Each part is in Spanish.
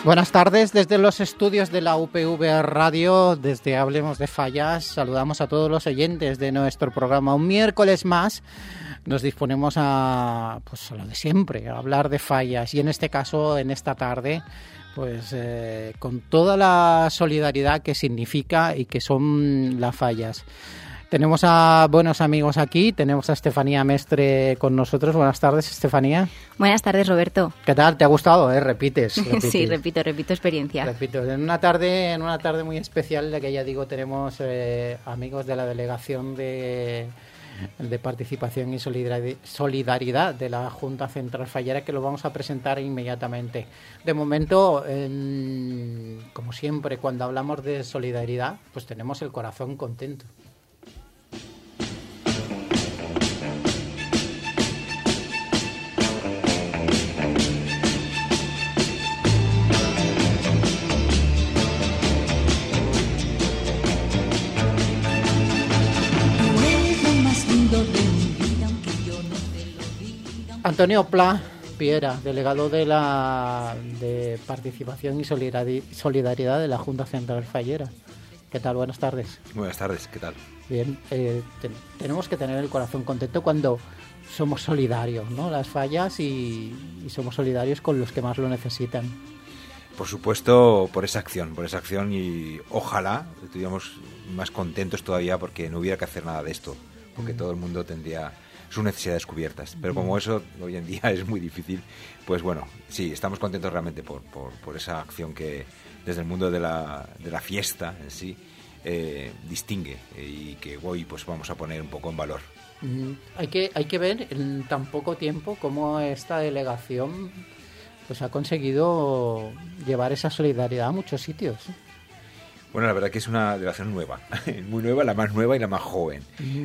Buenas tardes desde los estudios de la UPV Radio, desde Hablemos de Fallas. Saludamos a todos los oyentes de nuestro programa. Un miércoles más nos disponemos a lo de siempre, a hablar de fallas. Y en este caso, en esta tarde, con toda la solidaridad que significa y que son las fallas. Tenemos a buenos amigos aquí, tenemos a Estefanía Mestre con nosotros. Buenas tardes, Estefanía. Buenas tardes, Roberto. ¿Qué tal? ¿Te ha gustado? Repites. Sí, repito experiencia. En una tarde muy especial, la que ya digo, tenemos amigos de la delegación de participación y solidaridad de la Junta Central Fallera, que lo vamos a presentar inmediatamente. De momento, como siempre, cuando hablamos de solidaridad, pues tenemos el corazón contento. Antonio Pla Piera, delegado de Participación y Solidaridad de la Junta Central Fallera. ¿Qué tal? Buenas tardes. Buenas tardes, ¿qué tal? Bien, tenemos que tener el corazón contento cuando somos solidarios, ¿no? Las fallas y somos solidarios con los que más lo necesitan. Por supuesto, por esa acción y ojalá estuviéramos más contentos todavía porque no hubiera que hacer nada de esto, porque todo el mundo tendría sus necesidades cubiertas, pero como eso hoy en día es muy difícil, pues bueno, sí, estamos contentos realmente por esa acción que desde el mundo de la fiesta en sí distingue y que hoy pues vamos a poner un poco en valor. Hay que ver en tan poco tiempo cómo esta delegación pues ha conseguido llevar esa solidaridad a muchos sitios. Bueno, la verdad que es una delegación nueva, muy nueva, la más nueva y la más joven.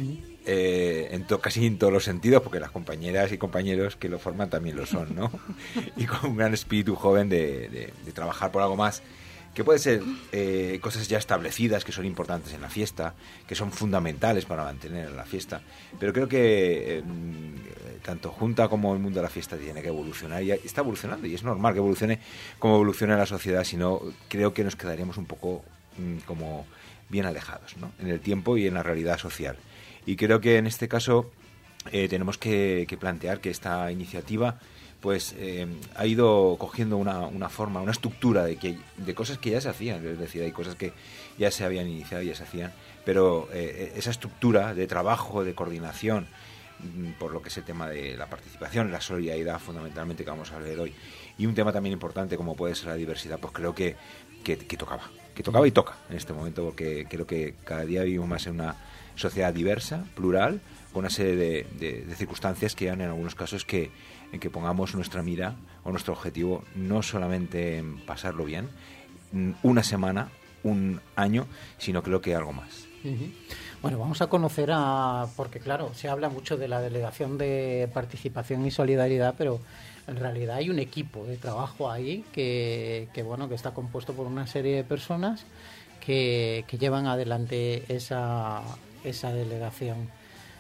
Casi en todos los sentidos, porque las compañeras y compañeros que lo forman también lo son, ¿no? Y con un gran espíritu joven de trabajar por algo más, que puede ser cosas ya establecidas, que son importantes en la fiesta, que son fundamentales para mantener la fiesta, pero creo que tanto Junta como el mundo de la fiesta tiene que evolucionar, y está evolucionando, y es normal que evolucione como evoluciona la sociedad, si no, creo que nos quedaríamos un poco como bien alejados, ¿no? En el tiempo y en la realidad social. Y creo que en este caso tenemos que plantear que esta iniciativa pues ha ido cogiendo una forma, una estructura de cosas que ya se hacían, es decir, hay cosas que ya se habían iniciado y ya se hacían, pero esa estructura de trabajo, de coordinación, por lo que es el tema de la participación, la solidaridad fundamentalmente que vamos a ver hoy, y un tema también importante como puede ser la diversidad, pues creo que tocaba y toca en este momento, porque creo que cada día vivimos más en una sociedad diversa, plural, con una serie de circunstancias que dan en algunos casos en que pongamos nuestra mira o nuestro objetivo no solamente en pasarlo bien, una semana, un año, sino creo que algo más. Uh-huh. Bueno, vamos a conocer porque claro, se habla mucho de la Delegación de Participación y Solidaridad, pero en realidad hay un equipo de trabajo ahí que está compuesto por una serie de personas que llevan adelante esa delegación.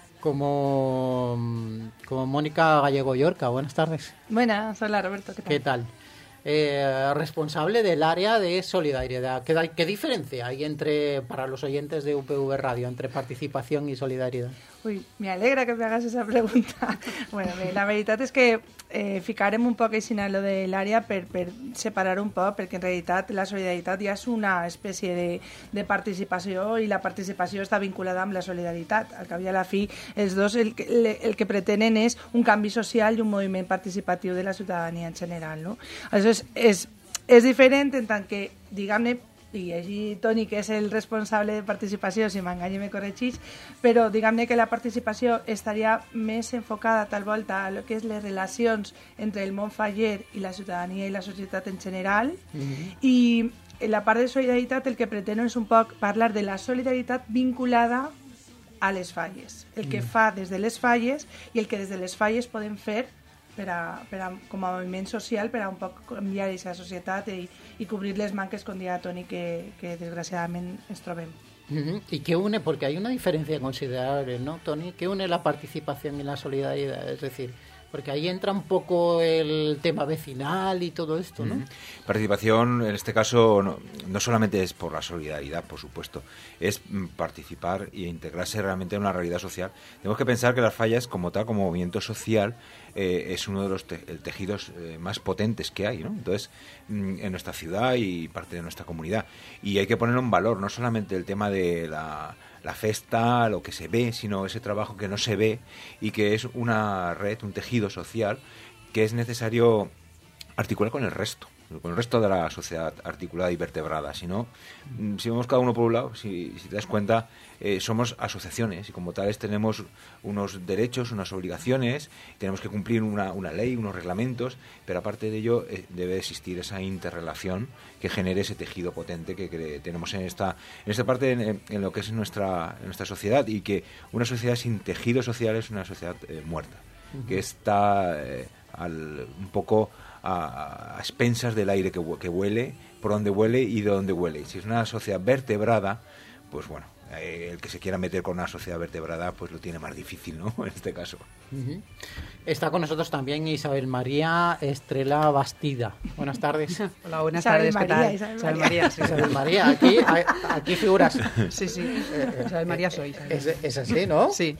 Como Mónica Gallego Llorca. Buenas tardes. Buenas, hola Roberto, ¿qué tal? Responsable del área de solidaridad. ¿Qué diferencia hay para los oyentes de UPV Radio entre participación y solidaridad? Uy, me alegra que me hagas esa pregunta. Bueno, la veritat és que ficarem un poc així en lo de l'àrea per separar un poc, perquè en realitat la solidaritat ja és una espècie de participació i la participació està vinculada amb la solidaritat. Al cap i a la fi, els dos el que pretenen és un canvi social i un moviment participatiu de la ciutadania en general, no? Aleshores, és diferent en tant que, diguem-ne, i així Toni, que és el responsable de participació, si m'enganya me corregís, però diguem-ne que la participació estaria més enfocada tal volta a lo que és les relacions entre el món faller i la ciutadania i la societat en general, i la part de solidaritat el que preteno és un poc parlar de la solidaritat vinculada a les falles, el que fa des de les falles i el que des de les falles podem fer com a moviment social per a un poc canviar aquesta societat i cobrir les manques, com deia Toni, que desgraciadament ens trobem. ¿Y qué une? Porque hay una diferencia considerable, ¿no, Toni? ¿Qué une la participación y la solidaridad? Es decir, Porque ahí entra un poco el tema vecinal y todo esto, ¿no? Participación, en este caso, no solamente es por la solidaridad, por supuesto, es participar e integrarse realmente en una realidad social. Tenemos que pensar que Las Fallas, como tal, como movimiento social, es uno de los tejidos más potentes que hay, ¿no? Entonces, en nuestra ciudad y parte de nuestra comunidad. Y hay que ponerlo en valor, no solamente el tema de la festa, lo que se ve, sino ese trabajo que no se ve y que es una red, un tejido social que es necesario articular con el resto de la sociedad articulada y vertebrada. Si no, si vamos cada uno por un lado, si te das cuenta, somos asociaciones y como tales tenemos unos derechos, unas obligaciones, tenemos que cumplir una ley, unos reglamentos, pero aparte de ello debe existir esa interrelación que genere ese tejido potente que tenemos en esta parte, en lo que es nuestra sociedad, y que una sociedad sin tejido social es una sociedad muerta, que está un poco a expensas del aire que huele, por donde huele y de dónde huele. Si es una sociedad vertebrada, pues bueno, el que se quiera meter con una sociedad vertebrada pues lo tiene más difícil, ¿no? En este caso. Está con nosotros también Isabel María Estrella Bastida. Buenas tardes. Hola, buenas tardes. ¿Qué tal? Isabel María. Sí. Isabel María, aquí figuras. Sí. Isabel María soy. Es así, ¿no? Sí.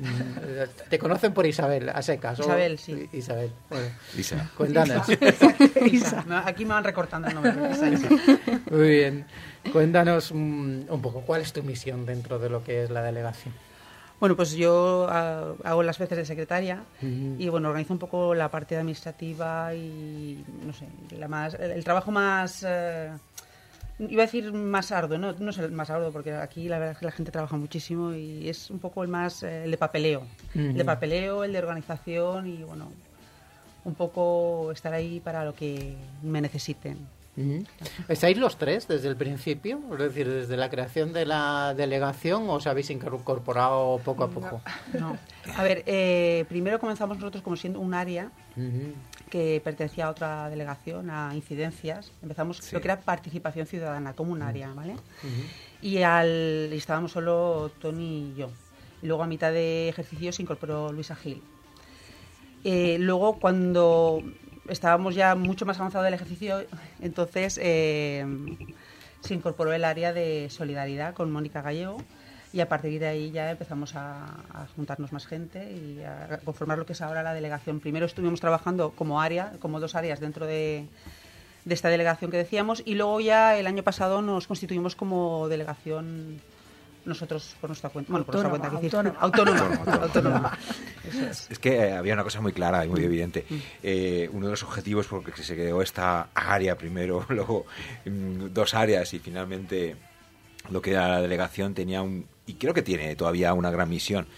Te conocen por Isabel, a secas. Isabel, sí. Isabel. Bueno, Isa. Cuéntanos. Isa. Aquí me van recortando el nombre. Isa. Muy bien. Cuéntanos un poco, ¿cuál es tu misión dentro de lo que es la delegación? Bueno, pues yo hago las veces de secretaria y bueno, organizo un poco la parte administrativa y no sé, el trabajo más... iba a decir más arduo, no es el más arduo, porque aquí la verdad es que la gente trabaja muchísimo y es un poco el de papeleo. El de papeleo, el de organización y, bueno, un poco estar ahí para lo que me necesiten. ¿Estáis los tres desde el principio? Es decir, desde la creación de la delegación, ¿o os habéis incorporado poco a poco? No. A ver, primero comenzamos nosotros como siendo un área que pertenecía a otra delegación, a incidencias. Empezamos lo que era participación ciudadana, como un área, ¿vale? Y estábamos solo Tony y yo. Y luego a mitad de ejercicio se incorporó Luisa Gil. Luego, cuando estábamos ya mucho más avanzado del ejercicio, entonces se incorporó el área de solidaridad con Mónica Gallego y a partir de ahí ya empezamos a juntarnos más gente y a conformar lo que es ahora la delegación. Primero estuvimos trabajando como área, como dos áreas dentro de esta delegación que decíamos, y luego ya el año pasado nos constituimos como delegación nosotros por nuestra cuenta. Bueno, autónoma, por nuestra cuenta. Autónoma. Es que había una cosa muy clara y muy evidente. Uno de los objetivos por que se creó esta área primero, luego dos áreas y finalmente lo que era la delegación tenía y creo que tiene todavía una gran misión.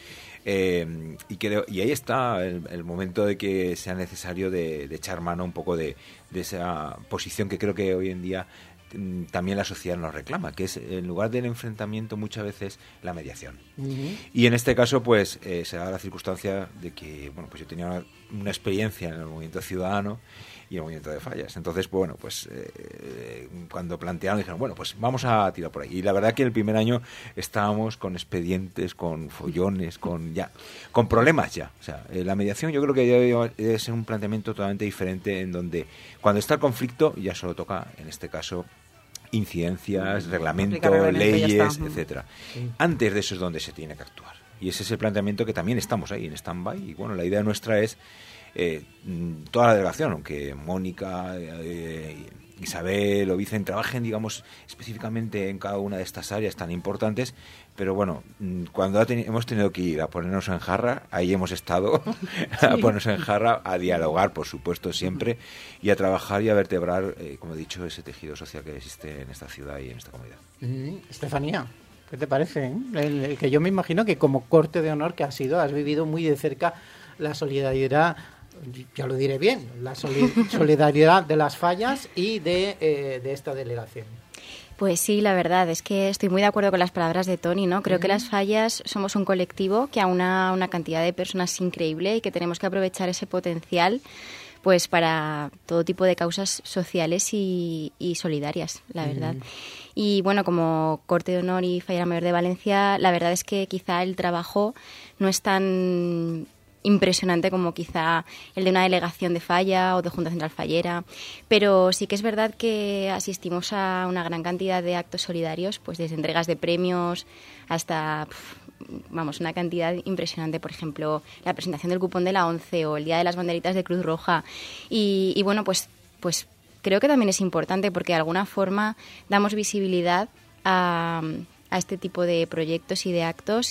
Y ahí está el momento de que sea necesario de echar mano un poco de esa posición que creo que hoy en día también la sociedad nos reclama, que es en lugar del enfrentamiento muchas veces la mediación. Y en este caso pues se da la circunstancia de que bueno, pues yo tenía una experiencia en el movimiento ciudadano y el movimiento de Fallas. Entonces, bueno, pues cuando plantearon dijeron, bueno, pues vamos a tirar por ahí. Y la verdad que el primer año estábamos con expedientes, con follones, con problemas ya. O sea, la mediación yo creo que debe ser un planteamiento totalmente diferente, en donde cuando está el conflicto ya solo toca, en este caso, incidencias, reglamento, leyes, etcétera. Antes de eso es donde se tiene que actuar. Y ese es el planteamiento que también estamos ahí en stand-by. Y bueno, la idea nuestra es toda la delegación, aunque Mónica, Isabel o Vicen trabajen, digamos, específicamente en cada una de estas áreas tan importantes, pero bueno, cuando hemos tenido que ir a ponernos en jarra, ahí hemos estado, a ponernos en jarra, a dialogar, por supuesto, siempre, y a trabajar y a vertebrar, como he dicho, ese tejido social que existe en esta ciudad y en esta comunidad. Estefanía, ¿qué te parece? Que yo me imagino que como corte de honor que has sido, has vivido muy de cerca la solidaridad, ya lo diré bien, la solidaridad de Las Fallas y de esta delegación. Pues sí, la verdad es que estoy muy de acuerdo con las palabras de Tony, ¿no? Creo que Las Fallas somos un colectivo que aúna una cantidad de personas increíble y que tenemos que aprovechar ese potencial pues para todo tipo de causas sociales y solidarias, la verdad. Y bueno, como corte de honor y Fallera Mayor de Valencia, la verdad es que quizá el trabajo no es tan impresionante como quizá el de una delegación de Falla o de Junta Central Fallera, pero sí que es verdad que asistimos a una gran cantidad de actos solidarios, pues desde entregas de premios hasta una cantidad impresionante. Por ejemplo, la presentación del cupón de la ONCE o el Día de las Banderitas de Cruz Roja. Y bueno, pues creo que también es importante porque de alguna forma damos visibilidad a este tipo de proyectos y de actos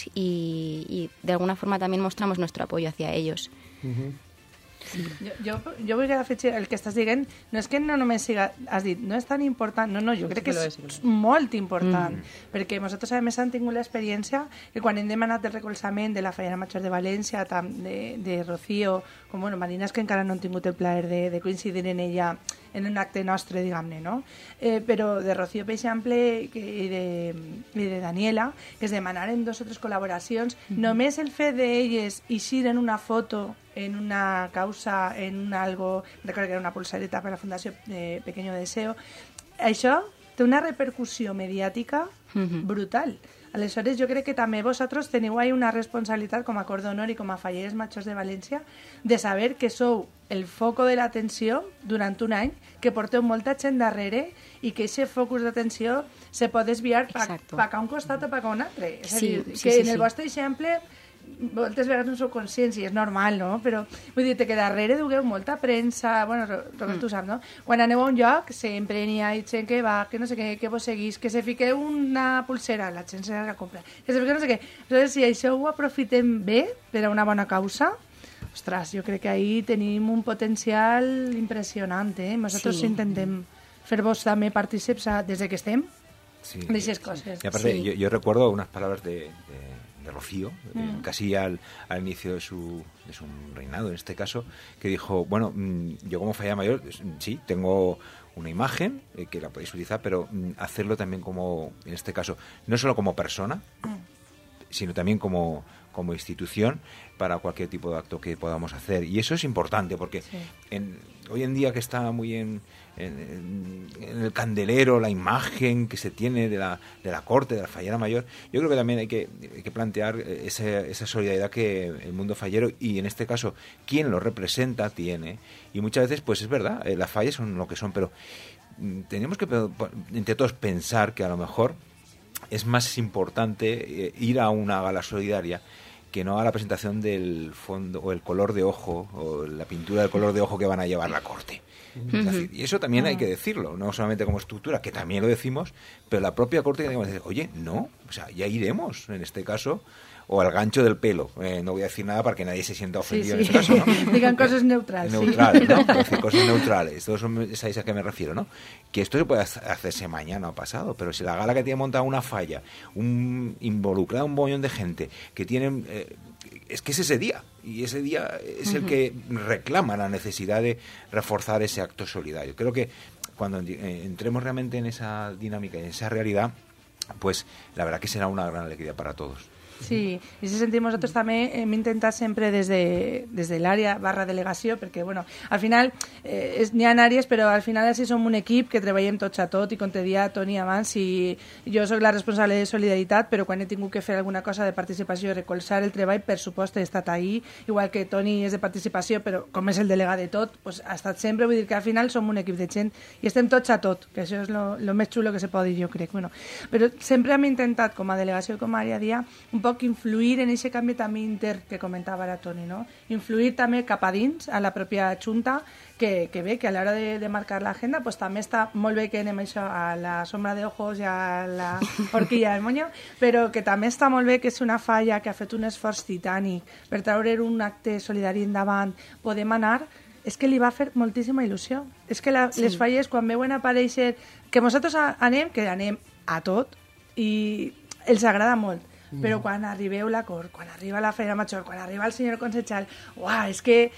y de alguna forma también mostramos nuestro apoyo hacia ellos. Uh-huh. Sí. Jo vull afegir el que estàs dient, no és que no només siga, has dit, no és tan important, no, jo crec que és molt important, perquè nosaltres a més hem tingut l'experiència que quan hem demanat el recolzament de la Fallera Major de València, de Rocío, com marines que encara no han tingut el plaer de coincidir en ella en un acte nostre, diguem-ne, no? Però de Rocío, per exemple, i de Daniela, que es demanaren 2 o 3 col·laboracions, només el fet d'elles eixir en una foto, en una causa, en un algo, recordo que era una pulsareta per la Fundació Pequeño Deseo, això té una repercussió mediàtica brutal. Aleshores, jo crec que també vosaltres teniu ahí una responsabilitat com a Cor d'Honor i com a Falleres Majors de València de saber que sou el foco de l'atenció durant un any, que porteu molta gent darrere i que aquest focus d'atenció se pot desviar cap a un costat o cap a un altre. És a dir, que en el vostre exemple moltes vegades no sou conscients i és normal, no? Però vull dir que darrere dugueu molta premsa, bueno, Robert, tu saps, no? Quan aneu a un lloc sempre n'hi ha gent que va, que no sé què, que vos seguís, que se fiqueu una pulsera, la gent se la compra, que se fiqueu no sé què. Aleshores, si això ho aprofitem bé per a una bona causa, ostres, jo crec que ahí tenim un potencial impressionant, Nosaltres intentem fer-vos també partícips des que estem d'aquestes coses. Y aparte, yo recuerdo unas palabras de Rocío, casi al inicio de su reinado, en este caso, que dijo, bueno, yo como Fallera Mayor, sí, tengo una imagen que la podéis utilizar, pero hacerlo también como, en este caso, no solo como persona, sino también como institución para cualquier tipo de acto que podamos hacer. Y eso es importante porque hoy en día que está muy en el candelero la imagen que se tiene de la corte, de la Fallera Mayor, yo creo que también hay que plantear esa solidaridad que el mundo fallero, y en este caso quien lo representa, tiene. Y muchas veces, pues es verdad, las fallas son lo que son, pero tenemos que entre todos pensar que a lo mejor es más importante ir a una gala solidaria que no a la presentación del fondo o el color de ojo o la pintura del color de ojo que van a llevar la corte. Es decir, y eso también hay que decirlo, no solamente como estructura, que también lo decimos, pero la propia corte tiene que decir, oye, no, o sea, ya iremos en este caso, o al gancho del pelo. No voy a decir nada para que nadie se sienta ofendido en ese caso, ¿no? Digan cosas neutrales. Neutrales, ¿no? Es decir, cosas neutrales. Todos son esas a que me refiero, ¿no? Que esto se puede hacerse mañana o pasado, pero si la gala que tiene montada una falla, involucrada un montón de gente, que tienen... es que es ese día, y ese día es el que reclama la necesidad de reforzar ese acto solidario. Creo que cuando entremos realmente en esa dinámica, en esa realidad, pues la verdad que será una gran alegría para todos. Sí, i en aquest sentit nosaltres també hem intentat sempre des de l'àrea /delegació, perquè bueno, al final n'hi ha àrees, però al final així som un equip que treballem tots a tot, i com te deia Toni abans, i jo soc la responsable de solidaritat, però quan he tingut que fer alguna cosa de participació i recolzar el treball, per supost he estat ahí, igual que Toni és de participació, però com és el delegat de tot, pues, ha estat sempre, vull dir que al final som un equip de gent i estem tots a tot, que això és lo més xulo que se pot dir, jo crec. Bueno, però sempre hem intentat, com a delegació i com a àrea dia, un poc influir en aquest canvi també intern que comentava ara Toni, no? Influir també cap a dins, a la pròpia Junta, que bé, que a l'hora de marcar l'agenda pues, també està molt bé que anem això a la sombra de ojos i a la horquilla del moño, però que també està molt bé que és una falla que ha fet un esforç titànic per treure un acte solidari endavant, podem anar, és que li va fer moltíssima il·lusió. És que les falles, quan veuen aparèixer, que nosaltres anem, que anem a tot, i els agrada molt. Però quan arribeu la cort, quan arriba la Fallera Major, quan arriba el señor concejal, ¡guau! Es que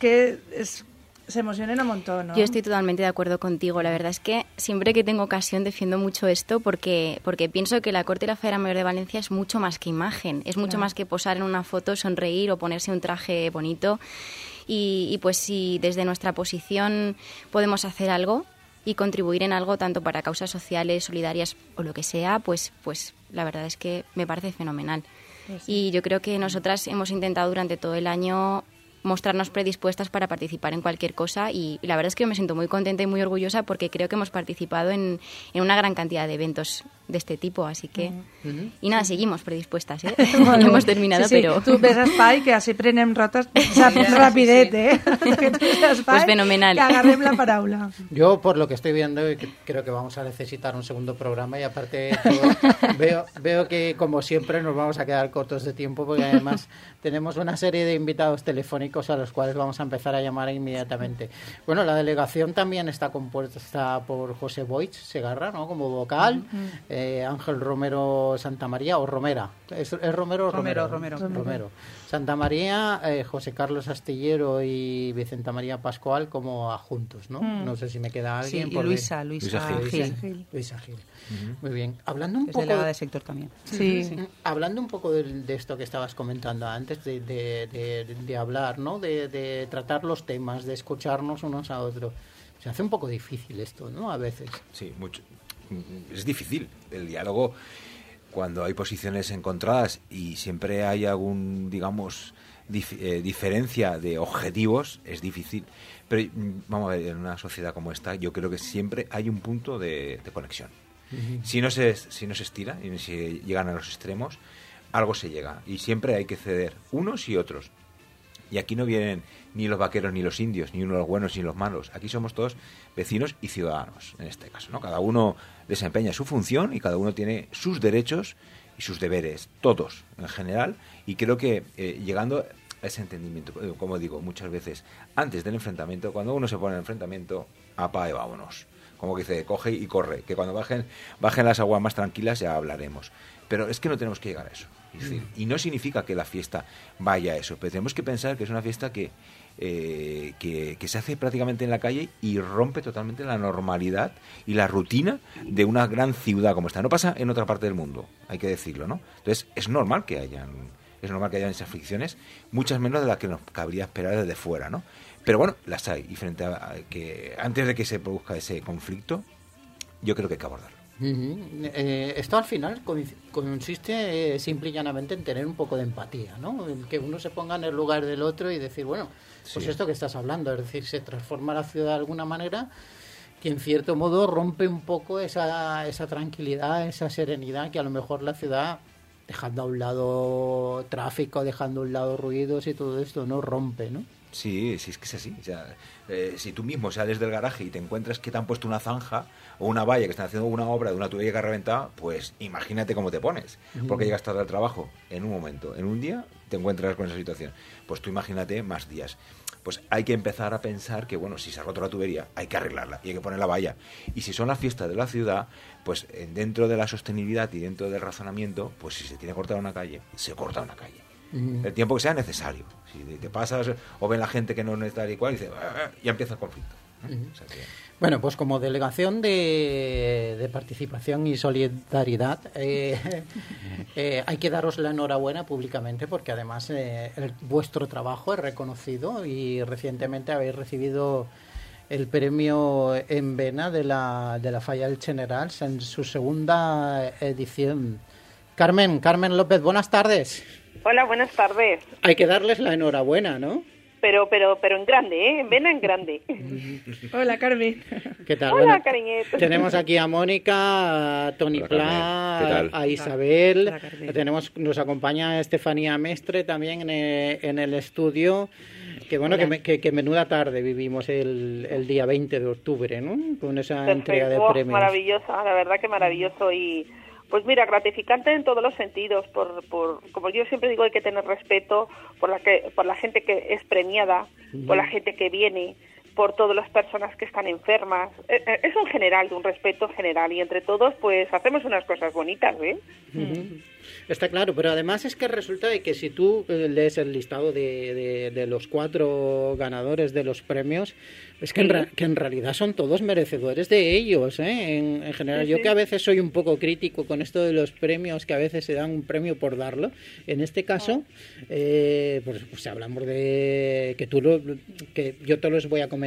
se emocionan un montón, ¿no? Yo estoy totalmente de acuerdo contigo. La verdad es que siempre que tengo ocasión defiendo mucho esto porque pienso que la Corte de la Fallera Mayor de Valencia es mucho más que imagen, es mucho más que posar en una foto, sonreír o ponerse un traje bonito. Y pues si desde nuestra posición podemos hacer algo y contribuir en algo tanto para causas sociales, solidarias o lo que sea, pues la verdad es que me parece fenomenal. Pues sí. Y yo creo que nosotras hemos intentado durante todo el año mostrarnos predispuestas para participar en cualquier cosa y la verdad es que yo me siento muy contenta y muy orgullosa porque creo que hemos participado en una gran cantidad de eventos de este tipo, así que... Y nada, seguimos predispuestas, ¿eh? No hemos terminado, sí, sí. pero... Tu ves espai, que així prenem rotes rapidet, eh? Que tu ves espai, pues fenomenal. Que agarrem la paraula. Yo, por lo que estoy viendo, creo que vamos a necesitar un segundo programa y aparte veo que, como siempre, nos vamos a quedar cortos de tiempo porque además tenemos una serie de invitados telefónicos a los cuales vamos a empezar a llamar inmediatamente. Bueno, la delegación también está compuesta por José Boix Segarra, ¿no? Como vocal, Ángel Romero Santamaría o Romera. ¿Es Romero o Romero? Romero. Santa María, José Carlos Astillero y Vicenta María Pascual como adjuntos, ¿no? No sé si me queda alguien. Sí, y Luisa Gil. Luisa Gil. Muy bien. Hablando un es poco... delegada de sector también. Sí. Hablando un poco de esto que estabas comentando antes, de hablar, ¿no? De tratar los temas, de escucharnos unos a otros. Se hace un poco difícil esto, ¿no? A veces. Sí, mucho. Es difícil el diálogo cuando hay posiciones encontradas y siempre hay algún, digamos, diferencia de objetivos, es difícil. Pero vamos a ver, en una sociedad como esta, yo creo que siempre hay un punto de conexión. Si no se estira y si llegan a los extremos, algo se llega. Y siempre hay que ceder unos y otros. Y aquí no vienen ni los vaqueros ni los indios, ni los buenos ni los malos. Aquí somos todos vecinos y ciudadanos, en este caso, ¿no? Cada uno desempeña su función y cada uno tiene sus derechos y sus deberes, todos en general. Y creo que llegando a ese entendimiento, como digo muchas veces, antes del enfrentamiento, cuando uno se pone en enfrentamiento, apa y vámonos. Como que dice, coge y corre, que cuando bajen las aguas más tranquilas ya hablaremos. Pero es que no tenemos que llegar a eso. Es decir, y no significa que la fiesta vaya a eso, pero tenemos que pensar que es una fiesta que se hace prácticamente en la calle y rompe totalmente la normalidad y la rutina de una gran ciudad como esta. No pasa en otra parte del mundo, hay que decirlo, ¿no? Entonces es normal que hayan esas fricciones, muchas menos de las que nos cabría esperar desde fuera, ¿no? Pero bueno, las hay, y frente a que antes de que se produzca ese conflicto, yo creo que hay que abordarlo. Esto al final consiste simple y llanamente en tener un poco de empatía, ¿no? En que uno se ponga en el lugar del otro y decir, bueno, pues Sí. esto que estás hablando, es decir, se transforma la ciudad de alguna manera que en cierto modo rompe un poco esa tranquilidad, esa serenidad que a lo mejor la ciudad, dejando a un lado tráfico, dejando a un lado ruidos y todo esto, no rompe, ¿no? Sí, es que es así. O sea, si tú mismo sales del garaje y te encuentras que te han puesto una zanja o una valla, que están haciendo una obra de una tubería que ha reventado, pues imagínate cómo te pones. Porque llegas tarde al trabajo en un momento. En un día te encuentras con esa situación. Pues tú imagínate más días. Pues hay que empezar a pensar que, bueno, si se ha roto la tubería, hay que arreglarla y hay que poner la valla. Y si son las fiestas de la ciudad, pues dentro de la sostenibilidad y dentro del razonamiento, pues si se tiene que cortar una calle, se corta una calle. El tiempo que sea necesario. Si te pasas o ven la gente que no es tal y cual, y dice, ya empieza el conflicto, ¿no? O sea que... Bueno, pues como delegación de participación y solidaridad, hay que daros la enhorabuena públicamente porque además vuestro trabajo es reconocido y recientemente habéis recibido el premio en Vena de la Falla del Generals en su segunda edición. Carmen López, buenas tardes. Hola, buenas tardes. Hay que darles la enhorabuena, ¿no? Pero en grande, ¿eh? En Vena en grande. Hola, Carmen. ¿Qué tal? Hola, Bueno, cariñeto. tenemos aquí a Mónica, a Toni Hola, Pla, Carmen. ¿Qué tal? a Isabel. Hola, Carmen. Nos acompaña Estefanía Mestre también en el estudio. Que bueno, que menuda tarde vivimos el día 20 de octubre, ¿no? Con esa entrega de Perfecto. premios. Maravillosa, la verdad que maravilloso. Y pues mira, gratificante en todos los sentidos. Por como yo siempre digo, hay que tener respeto por la gente que es premiada, por la gente que viene, por todas las personas que están enfermas. Es un general, de un respeto general, y entre todos pues hacemos unas cosas bonitas, ¿eh? Está claro, pero además es que resulta de que si tú lees el listado de los 4 ganadores de los premios, es que, que en realidad son todos merecedores de ellos, ¿eh? En general, yo que a veces soy un poco crítico con esto de los premios, que a veces se dan un premio por darlo. En este caso, pues hablamos de que yo te los voy a comentar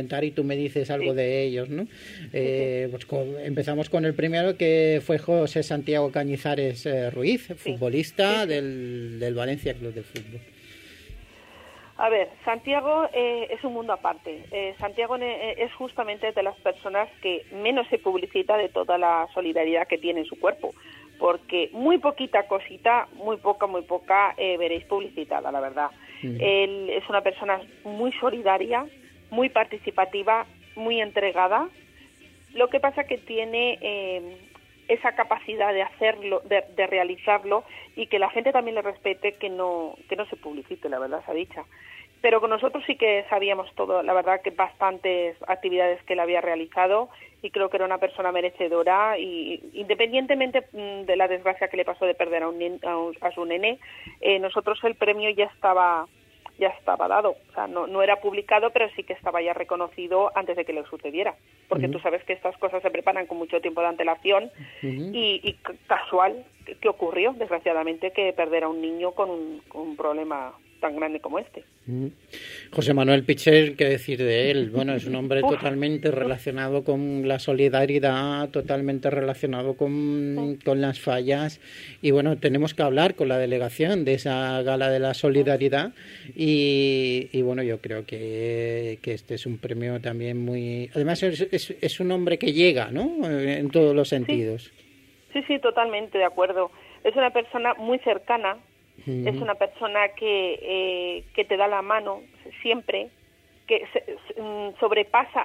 comentar y tú me dices algo de ellos, ¿no? Pues empezamos con el primero, que fue José Santiago Cañizares Ruiz, futbolista del Valencia Club de Fútbol. A ver, Santiago es un mundo aparte. Santiago es justamente de las personas que menos se publicita de toda la solidaridad que tiene en su cuerpo, porque muy poquita cosita, muy poca veréis publicitada, la verdad. Él es una persona muy solidaria, muy participativa, muy entregada. Lo que pasa que tiene esa capacidad de hacerlo, de realizarlo, y que la gente también le respete, que no se publicite, la verdad sea dicha. Pero con nosotros sí que sabíamos todo, la verdad que bastantes actividades que él había realizado, y creo que era una persona merecedora, y independientemente de la desgracia que le pasó de perder a su nene, nosotros el premio ya estaba dado. O sea, no era publicado, pero sí que estaba ya reconocido antes de que le sucediera, porque tú sabes que estas cosas se preparan con mucho tiempo de antelación, y casual que ocurrió, desgraciadamente, que perder a un niño con un problema tan grande como este. José Manuel Pichel, ¿qué decir de él? Bueno, es un hombre totalmente relacionado con la solidaridad, totalmente relacionado con las fallas, y bueno, tenemos que hablar con la delegación de esa gala de la solidaridad, y bueno, yo creo que este es un premio también muy... Además es un hombre que llega, ¿no?, en todos los sentidos. Sí, totalmente de acuerdo. Es una persona muy cercana. Es una persona que te da la mano siempre, que sobrepasa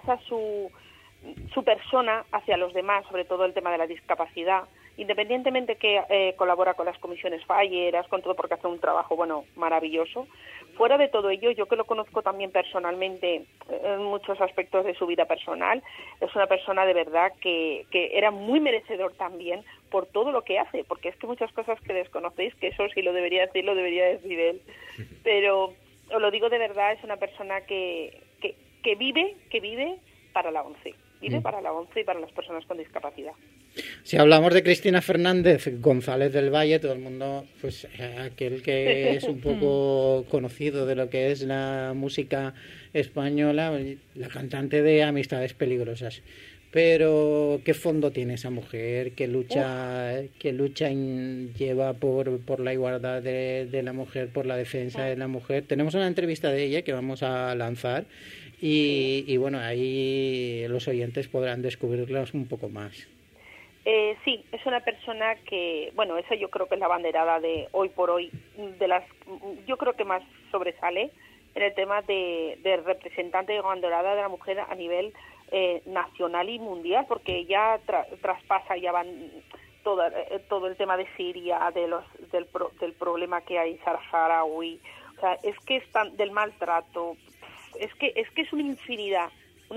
su persona hacia los demás, sobre todo el tema de la discapacidad, independientemente que colabora con las comisiones falleras, con todo, porque hace un trabajo, maravilloso. Fuera de todo ello, yo que lo conozco también personalmente en muchos aspectos de su vida personal, es una persona de verdad que era muy merecedor también por todo lo que hace, porque es que muchas cosas que desconocéis, que eso sí lo debería decir él, pero os lo digo de verdad, es una persona que vive para la ONCE. Vive para la ONCE y para las personas con discapacidad. Si hablamos de Cristina Fernández González del Valle, todo el mundo, pues aquel que es un poco conocido de lo que es la música española, la cantante de Amistades Peligrosas. Pero ¿qué fondo tiene esa mujer? ¿Qué lucha lleva por la igualdad de la mujer, por la defensa de la mujer? Tenemos una entrevista de ella que vamos a lanzar, y bueno, ahí los oyentes podrán descubrirlos un poco más. Sí, es una persona que, esa yo creo que es la banderada de hoy por hoy, yo creo que más sobresale en el tema de representante y banderada de la mujer a nivel nacional y mundial, porque ya traspasa, ya van todo el tema de Siria, del problema que hay saharaui, o sea, es que están del maltrato, es que es una infinidad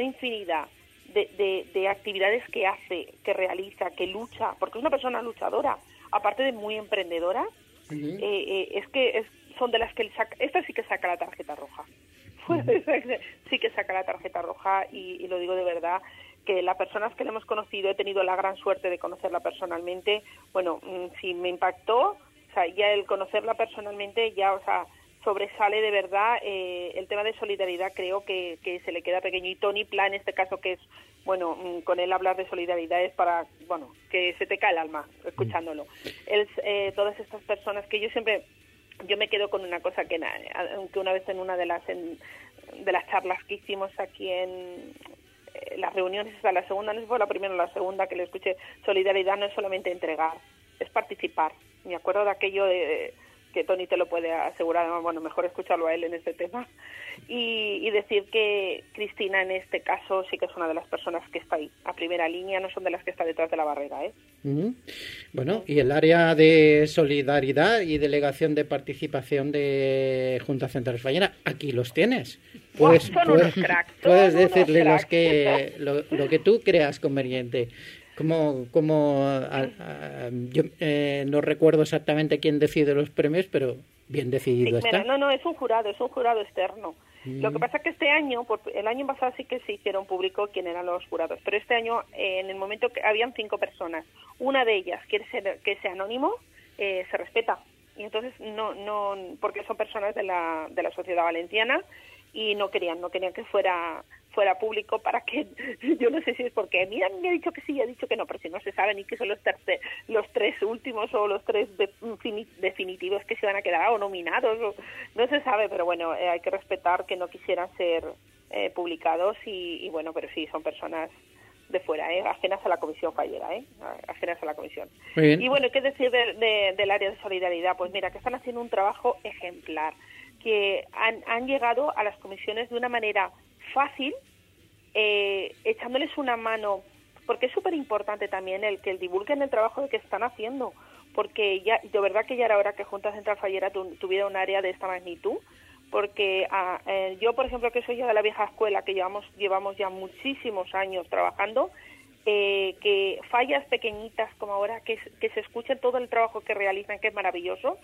de actividades que hace, que realiza, que lucha, porque es una persona luchadora, aparte de muy emprendedora. Son de las que esta sí que saca la tarjeta roja. Sí que saca la tarjeta roja, y lo digo de verdad, que las personas que le hemos conocido, he tenido la gran suerte de conocerla personalmente, sí me impactó, o sea, ya el conocerla personalmente ya, o sea, sobresale de verdad. El tema de solidaridad creo que se le queda pequeño, y Tony Pla, en este caso, que es, con él hablar de solidaridad es para, que se te cae el alma escuchándolo. Todas estas personas que yo me quedo con una cosa que una vez en una de las charlas que hicimos aquí en las reuniones, la segunda, no sé si fue la primera o la segunda que le escuché, solidaridad no es solamente entregar, es participar. Me acuerdo de aquello que Tony te lo puede asegurar, mejor escucharlo a él en este tema, y decir que Cristina en este caso sí que es una de las personas que está ahí, a primera línea, no son de las que está detrás de la barrera, Bueno, y el área de solidaridad y delegación de participación de Junta Central Fallera, aquí los tienes. Puedes decirle lo que tú creas conveniente. Yo no recuerdo exactamente quién decide los premios, pero bien decidido está. No, es un jurado externo. Lo que pasa es que este año, el año pasado sí que se hicieron público quién eran los jurados, pero este año, en el momento que habían 5 personas, una de ellas quiere que sea anónimo, se respeta. Y entonces no porque son personas de la sociedad valenciana, y no querían que fuera público para que, yo no sé si es porque mira, me ha dicho que sí, ha dicho que no, pero si no se sabe ni que son los tres últimos o los tres definitivos que se van a quedar o nominados, no se sabe, pero bueno, hay que respetar que no quisieran ser publicados y bueno, pero sí, son personas de fuera, ajenas a la comisión fallera, ajenas a la comisión. Y bueno, ¿qué decir del área de solidaridad? Pues mira, que están haciendo un trabajo ejemplar, que han llegado a las comisiones de una manera fácil, echándoles una mano, porque es súper importante también el que divulguen el trabajo que están haciendo, porque ya de verdad que ya era hora que Junta Central Fallera tuviera un área de esta magnitud, porque yo, por ejemplo, que soy ya de la vieja escuela, que llevamos ya muchísimos años trabajando, que fallas pequeñitas como ahora, que se escuchen todo el trabajo que realizan, que es maravilloso.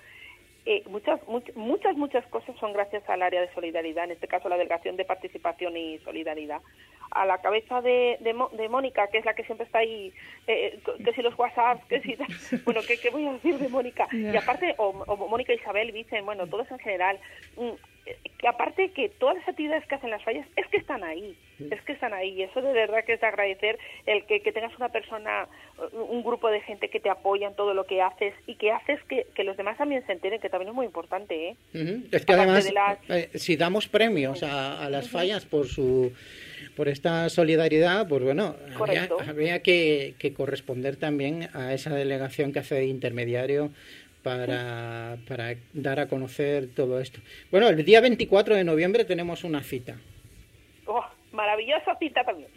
Muchas cosas son gracias al área de solidaridad, en este caso la Delegación de Participación y Solidaridad. A la cabeza de Mónica, que es la que siempre está ahí, que si los WhatsApp, que si... Bueno, ¿qué voy a decir de Mónica? Y aparte, o Mónica Isabel, dicen, bueno, todos en general, que aparte que todas las actividades que hacen las fallas es que están ahí, y eso de verdad que es de agradecer el que tengas una persona, un grupo de gente que te apoya en todo lo que haces y que haces que los demás también se enteren, que también es muy importante, Es que además, si damos premios a las fallas por esta solidaridad, pues bueno, habría que corresponder también a esa delegación que hace de intermediario para dar a conocer todo esto. Bueno, el día 24 de noviembre tenemos una cita. ¡Oh, maravillosa cita también!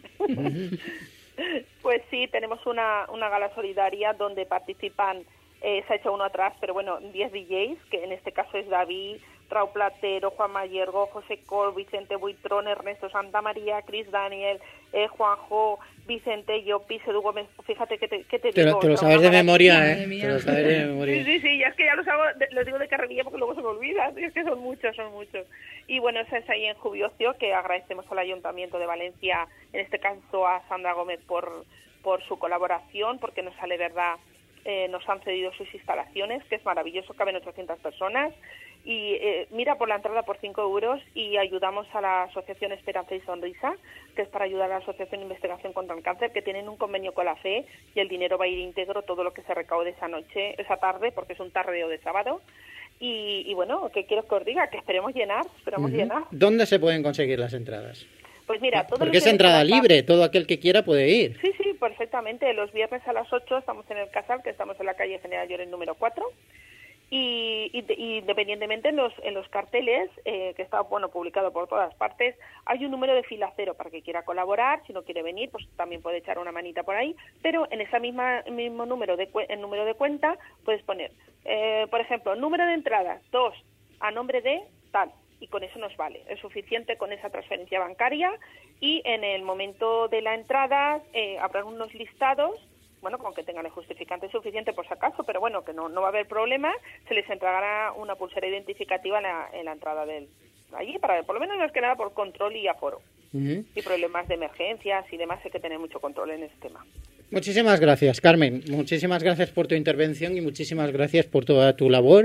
Pues sí, tenemos una gala solidaria donde participan, se ha hecho uno atrás, pero bueno, 10 DJs, que en este caso es David, Raúl Platero, Juan Mayergo, José Cor, Vicente Buitrón, Ernesto Santamaría, Cris Daniel, Juanjo, Vicente Llopis, Edu Gómez. Fíjate que te digo. Te lo sabes de memoria, ¿eh? Te lo sabes de memoria. Sí, ya es que ya lo digo de carrerilla porque luego se me olvida. Es que son muchos. Y bueno, eso es ahí en Jubiocio, que agradecemos al Ayuntamiento de Valencia, en este caso a Sandra Gómez por su colaboración, porque nos sale verdad, nos han cedido sus instalaciones, que es maravilloso, caben 800 personas. Y mira, por la entrada por 5 euros, y ayudamos a la Asociación Esperanza y Sonrisa, que es para ayudar a la Asociación de Investigación contra el Cáncer, que tienen un convenio con la FE, y el dinero va a ir íntegro, todo lo que se recaude esa tarde, porque es un tardeo de sábado. Y bueno, ¿qué quiero que os diga? Que esperemos llenar. ¿Dónde se pueden conseguir las entradas? Pues mira, porque es entrada libre, todo aquel que quiera puede ir. Sí, perfectamente. Los viernes a las 8 estamos en el Casal, que estamos en la calle General Llorens número 4. Y independientemente en los carteles, que está publicado por todas partes, hay un número de fila 0 para que quiera colaborar. Si no quiere venir, pues también puede echar una manita por ahí, pero en ese mismo número de cuenta puedes poner, por ejemplo, número de entradas 2 a nombre de tal, y con eso nos vale, es suficiente con esa transferencia bancaria. Y en el momento de la entrada habrá unos listados, bueno, con que tengan el justificante suficiente por si acaso, pero bueno, que no va a haber problema, se les entregará una pulsera identificativa en la entrada allí, para por lo menos más que nada por control y aforo. Y problemas de emergencias y demás, hay que tener mucho control en ese tema. Muchísimas gracias, Carmen. Muchísimas gracias por tu intervención y muchísimas gracias por toda tu labor.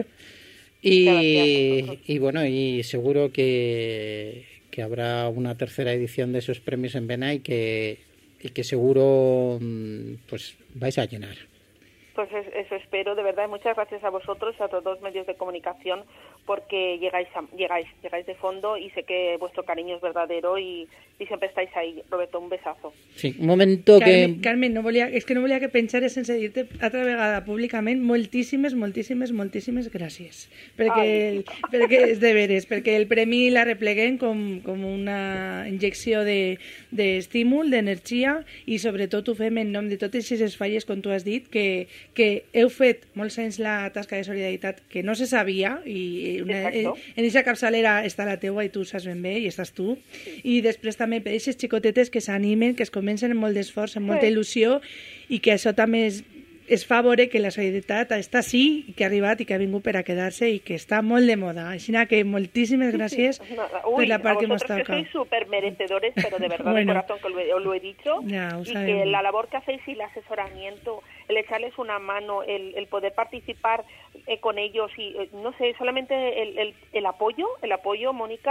Y bueno, y seguro que habrá una tercera edición de esos premios en Vena y que seguro pues vais a llenar. Pues eso espero, de verdad. Muchas gracias a vosotros y a todos los medios de comunicación, porque llegáis de fondo, y sé que vuestro cariño es verdadero y siempre estáis ahí. Roberto, un besazo. Sí, un momento Carmen, no volia que pensares en dir-te altra vegada públicament moltíssimes gràcies, perquè és de veres, perquè el premi la repleguem com una injecció d'estímul, d'energia, i sobretot ho fem en nom de totes aquestes falles, com tu has dit, que heu fet molts anys la tasca de solidaritat que no se sabia, i en aquesta capçalera està la teua i tu saps ben bé, i estàs tu, i després també per aquestes xicotetes que s'animen, que es comencen amb molt d'esforç, amb molta il·lusió, i que això també es fa veure que la solidaritat està sí, que ha arribat i que ha vingut per a quedar-se i que està molt de moda. Així que moltíssimes gràcies per la part que m'has tocat. Que sois súper merecedores, pero de verdad, de corazón, que os lo he dicho, y que la labor que hacéis y el asesoramiento, el echarles una mano, el poder participar con ellos, y no sé, solamente el apoyo, Mónica,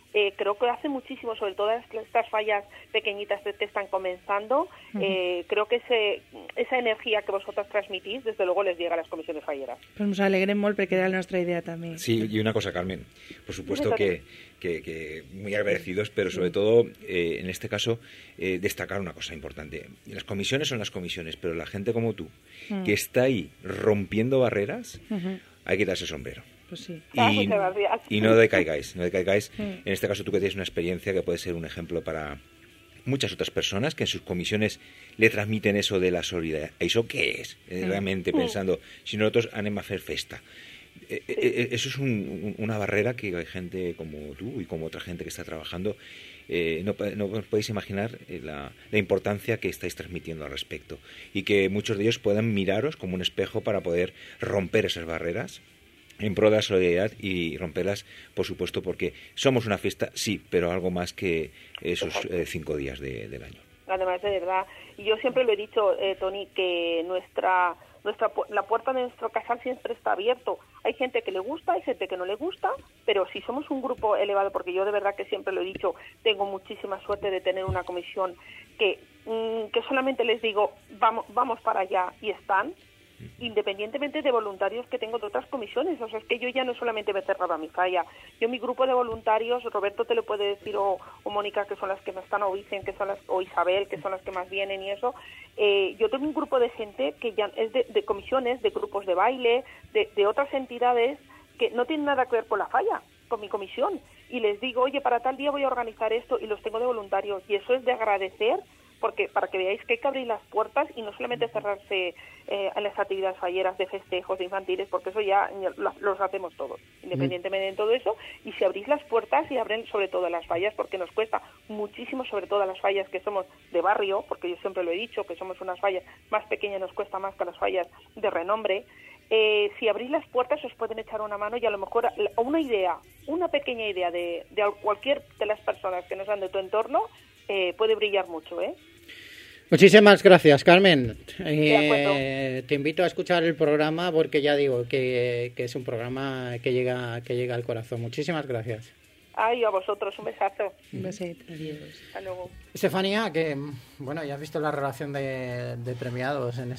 creo que hace muchísimo, sobre todo estas fallas pequeñitas que están comenzando. Creo que esa energía que vosotras transmitís, desde luego les llega a las comisiones falleras. Pues nos alegrem molt perquè era la nostra idea també. Sí, y una cosa, Carmen, por supuesto que muy agradecidos, pero sobre todo, en este caso, destacar una cosa importante. Las comisiones son las comisiones, pero la gente como tú, que está ahí rompiendo barreras, hay que darse el sombrero. Pues sí. Y no decaigáis. En este caso, tú que tienes una experiencia que puede ser un ejemplo para muchas otras personas que en sus comisiones le transmiten eso de la solidaridad. ¿Eso qué es? Realmente pensando, si nosotros anem a fer festa. Eso es una barrera que hay gente como tú y como otra gente que está trabajando, no podéis imaginar la importancia que estáis transmitiendo al respecto, y que muchos de ellos puedan miraros como un espejo para poder romper esas barreras en pro de la solidaridad y romperlas, por supuesto, porque somos una fiesta, sí, pero algo más que esos 5 días del año. Además, de verdad, y yo siempre lo he dicho, Toni, que la puerta de nuestro casal siempre está abierto. Hay gente que le gusta, hay gente que no le gusta, pero si somos un grupo elevado, porque yo de verdad que siempre lo he dicho, tengo muchísima suerte de tener una comisión que solamente les digo, vamos para allá, y están, independientemente de voluntarios que tengo de otras comisiones. O sea, es que yo ya no solamente Becerra mi falla, yo mi grupo de voluntarios, Roberto te lo puede decir, o Mónica, que son las que más están, o Vicen, que son o Isabel, que son las que más vienen y eso. Yo tengo un grupo de gente que ya es de comisiones, de grupos de baile, de otras entidades que no tienen nada que ver con la falla, con mi comisión, y les digo, oye, para tal día voy a organizar esto, y los tengo de voluntarios, y eso es de agradecer, porque para que veáis que hay que abrir las puertas y no solamente cerrarse en las actividades falleras de festejos, de infantiles, porque eso ya los hacemos todos, independientemente de todo eso. Y si abrís las puertas, y abren sobre todo las fallas, porque nos cuesta muchísimo, sobre todo las fallas que somos de barrio, porque yo siempre lo he dicho, que somos unas fallas más pequeñas, nos cuesta más que las fallas de renombre. Si abrís las puertas, os pueden echar una mano, y a lo mejor una pequeña idea de cualquier de las personas que nos dan de tu entorno, puede brillar mucho, ¿eh? Muchísimas gracias, Carmen. Te invito a escuchar el programa, porque ya digo que es un programa que llega al corazón. Muchísimas gracias. Ay, a vosotros, un besazo. Un besito. Adiós. Hasta luego. Estefanía, que bueno, ya has visto la relación de premiados en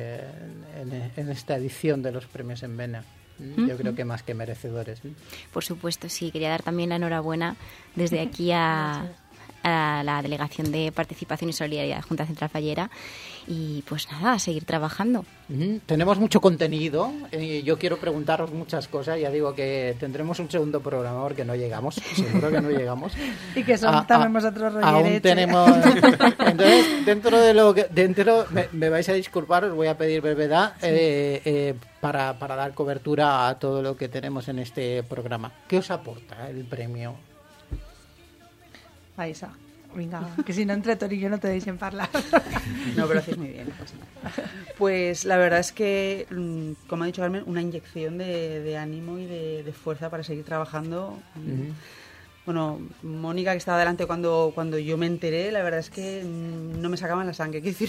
en esta edición de los premios en Vena. Yo creo que más que merecedores. Por supuesto, sí. Quería dar también la enhorabuena desde aquí a la Delegación de Participación y Solidaridad Junta Central Fallera, y pues nada, a seguir trabajando. Tenemos mucho contenido, y yo quiero preguntaros muchas cosas. Ya digo que tendremos un segundo programa porque no llegamos, seguro que no llegamos. Y que son también vosotros rollereche. Aún tenemos. Entonces, dentro de lo que me vais a disculpar, os voy a pedir brevedad para dar cobertura a todo lo que tenemos en este programa. ¿Qué os aporta el premio? Aisa, venga, que si no entre Toni y yo no te deis en hablar. No, pero haces muy bien. Pues la verdad es que, como ha dicho Carmen, una inyección de ánimo y de fuerza para seguir trabajando. Bueno, Mónica, que estaba delante cuando yo me enteré, la verdad es que no me sacaban la sangre. Quiero decir,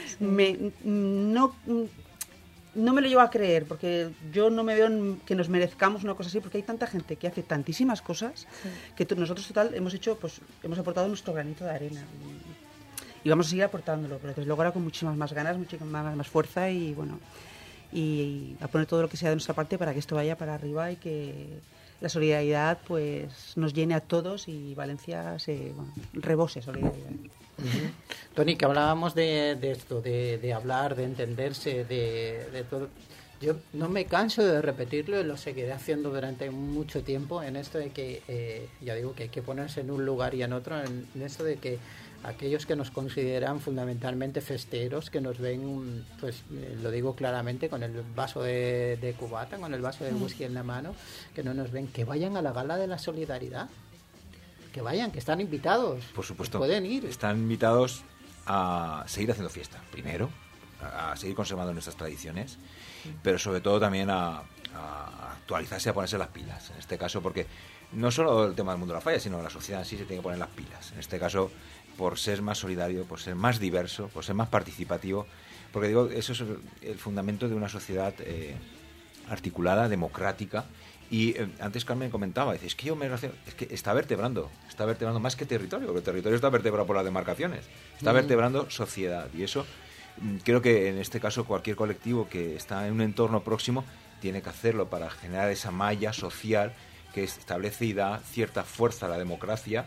no me lo llevo a creer, porque yo no me veo que nos merezcamos una cosa así, porque hay tanta gente que hace tantísimas cosas que nosotros total hemos aportado nuestro granito de arena, y vamos a seguir aportándolo, pero desde luego ahora con muchísimas más ganas, muchísimas más fuerza, y bueno, y a poner todo lo que sea de nuestra parte para que esto vaya para arriba y que la solidaridad pues nos llene a todos y Valencia rebose solidaridad. Toni, que hablábamos de esto, de hablar, de entenderse, de todo. Yo no me canso de repetirlo, y lo seguiré haciendo durante mucho tiempo, en esto de que, ya digo, que hay que ponerse en un lugar y en otro, en esto de que aquellos que nos consideran fundamentalmente festeros, que nos ven, pues lo digo claramente, con el vaso de cubata, con el vaso de whisky en la mano, que no nos ven, que vayan a la gala de la solidaridad. Que vayan, que están invitados. Por supuesto. Pueden ir. Están invitados a seguir haciendo fiesta, primero, a seguir conservando nuestras tradiciones, pero sobre todo también a actualizarse, a ponerse las pilas. En este caso, porque no solo el tema del mundo de la falla, sino la sociedad en sí se tiene que poner las pilas. En este caso, por ser más solidario, por ser más diverso, por ser más participativo, porque digo, eso es el fundamento de una sociedad articulada, democrática, Y antes Carmen comentaba, dice, es que yo me relaciono, es que está vertebrando más que territorio, porque el territorio está vertebrado por las demarcaciones, está vertebrando sociedad, y eso creo que en este caso cualquier colectivo que está en un entorno próximo tiene que hacerlo para generar esa malla social que establece y da cierta fuerza a la democracia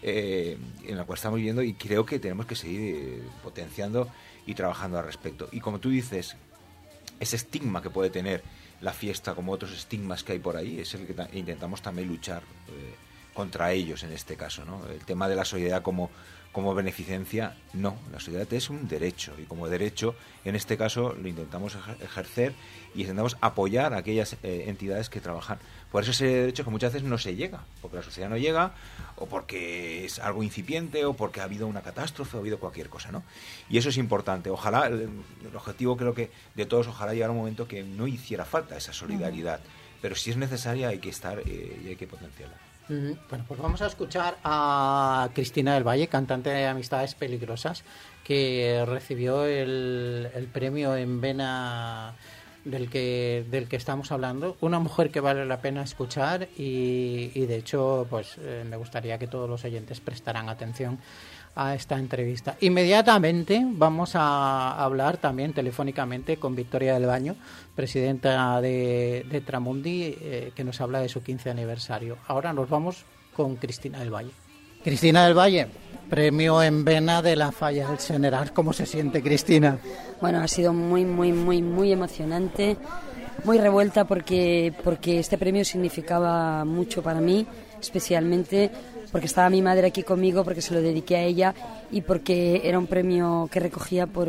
en la cual estamos viviendo, y creo que tenemos que seguir potenciando y trabajando al respecto. Y como tú dices, ese estigma que puede tener la fiesta, como otros estigmas que hay por ahí, es el que intentamos también luchar contra ellos en este caso, ¿no? El tema de la solidaridad como beneficencia, no, la solidaridad es un derecho, y como derecho en este caso lo intentamos ejercer y intentamos apoyar a aquellas entidades que trabajan por ese derecho que muchas veces no se llega, porque la sociedad no llega, o porque es algo incipiente, o porque ha habido una catástrofe, o ha habido cualquier cosa, ¿no? Y eso es importante. Ojalá, el objetivo creo que de todos, ojalá llegara un momento que no hiciera falta esa solidaridad, pero si es necesaria hay que estar y hay que potenciarla. Bueno, pues vamos a escuchar a Cristina del Valle, cantante de Amistades Peligrosas, que recibió el premio en Vena del que estamos hablando. Una mujer que vale la pena escuchar y de hecho pues me gustaría que todos los oyentes prestaran atención a esta entrevista. Inmediatamente vamos a hablar también telefónicamente con Victoria del Baño, presidenta de Tramundi, que nos habla de su 15 aniversario. Ahora nos vamos con Cristina del Valle. Cristina del Valle, premio en Vena de la Falla del General. ¿Cómo se siente, Cristina? Bueno, ha sido muy emocionante, muy revuelta porque este premio significaba mucho para mí, especialmente porque estaba mi madre aquí conmigo, porque se lo dediqué a ella y porque era un premio que recogía por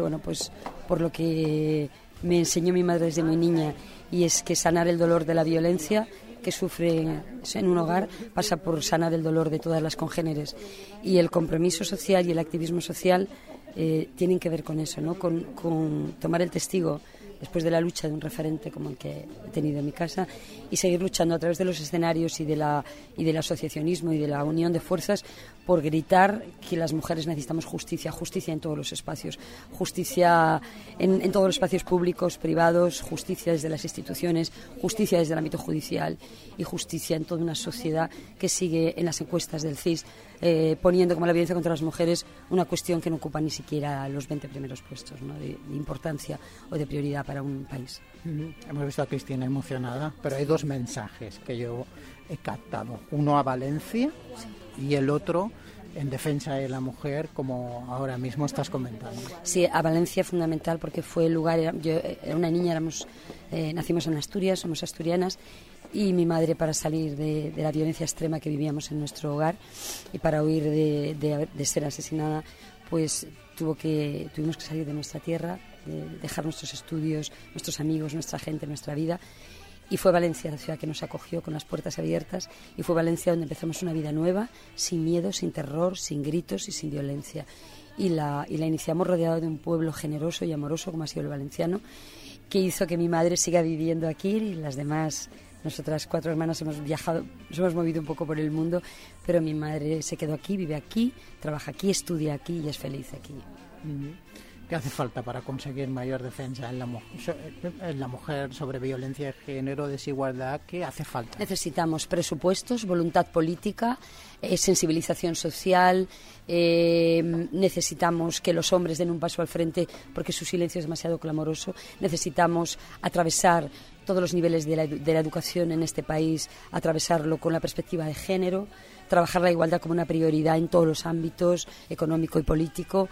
lo que me enseñó mi madre desde muy niña, y es que sanar el dolor de la violencia que sufre en un hogar pasa por sanar el dolor de todas las congéneres, y el compromiso social y el activismo social tienen que ver con eso, ¿no? Con tomar el testigo después de la lucha de un referente como el que he tenido en mi casa, y seguir luchando a través de los escenarios y del asociacionismo y de la unión de fuerzas por gritar que las mujeres necesitamos justicia en todos los espacios, justicia en todos los espacios públicos, privados, justicia desde las instituciones, justicia desde el ámbito judicial y justicia en toda una sociedad que sigue en las encuestas del CIS poniendo como la violencia contra las mujeres una cuestión que no ocupa ni siquiera los 20 primeros puestos, ¿no? de importancia o de prioridad para un país. Hemos visto a Cristina emocionada, pero hay dos mensajes que yo he captado. Uno a Valencia y el otro en defensa de la mujer, como ahora mismo estás comentando. Sí, a Valencia fundamental porque fue el lugar, yo era una niña, nacimos en Asturias, somos asturianas, y mi madre, para salir de la violencia extrema que vivíamos en nuestro hogar y para huir de ser asesinada, pues tuvimos que salir de nuestra tierra, dejar nuestros estudios, nuestros amigos, nuestra gente, nuestra vida. Y fue Valencia la ciudad que nos acogió con las puertas abiertas, y fue Valencia donde empezamos una vida nueva, sin miedo, sin terror, sin gritos y sin violencia. Y la iniciamos rodeado de un pueblo generoso y amoroso como ha sido el valenciano, que hizo que mi madre siga viviendo aquí, y las demás, nosotras 4 hermanas, hemos viajado, nos hemos movido un poco por el mundo, pero mi madre se quedó aquí, vive aquí, trabaja aquí, estudia aquí y es feliz aquí. ¿Qué hace falta para conseguir mayor defensa en la mujer sobre violencia de género, desigualdad? ¿Qué hace falta? Necesitamos presupuestos, voluntad política, sensibilización social, necesitamos que los hombres den un paso al frente porque su silencio es demasiado clamoroso, necesitamos atravesar todos los niveles de la educación en este país, atravesarlo con la perspectiva de género, trabajar la igualdad como una prioridad en todos los ámbitos, económico y político,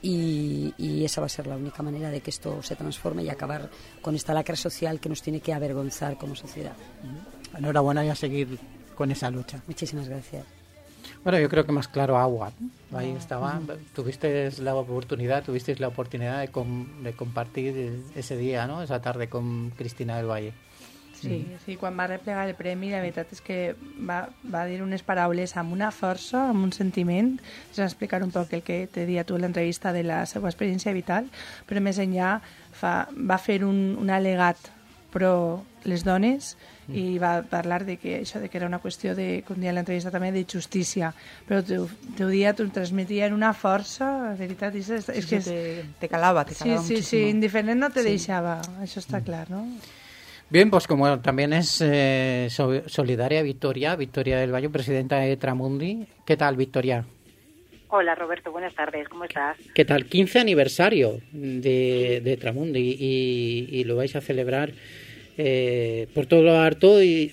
y esa va a ser la única manera de que esto se transforme y acabar con esta lacra social que nos tiene que avergonzar como sociedad. Enhorabuena, y a seguir con esa lucha. Muchísimas gracias. Bueno, yo creo que más claro agua, ¿no? Ahí estaba. Tuvisteis la oportunidad de compartir ese día, ¿no? Esa tarde con Cristina del Valle. Sí, quan va replegar el premi, la veritat és que va dir unes paraules amb una força, amb un sentiment. Es va explicar un poc el que te dia tu en l'entrevista de la seva experiència vital, però més enllà va fer un al·legat pro les dones i va parlar de que això de que era una qüestió de, com dia en l'entrevista també, de justícia, però t'ho dia, t'ho transmetia en una força, la veritat és que te calava sí, muchísimo. Sí, indiferent no te deixava, això està clar, no? Bien, pues como también es solidaria Victoria del Valle, presidenta de Tramundi. ¿Qué tal, Victoria? Hola, Roberto, buenas tardes, ¿cómo estás? ¿Qué tal? 15 aniversario de Tramundi y lo vais a celebrar por todo lo alto y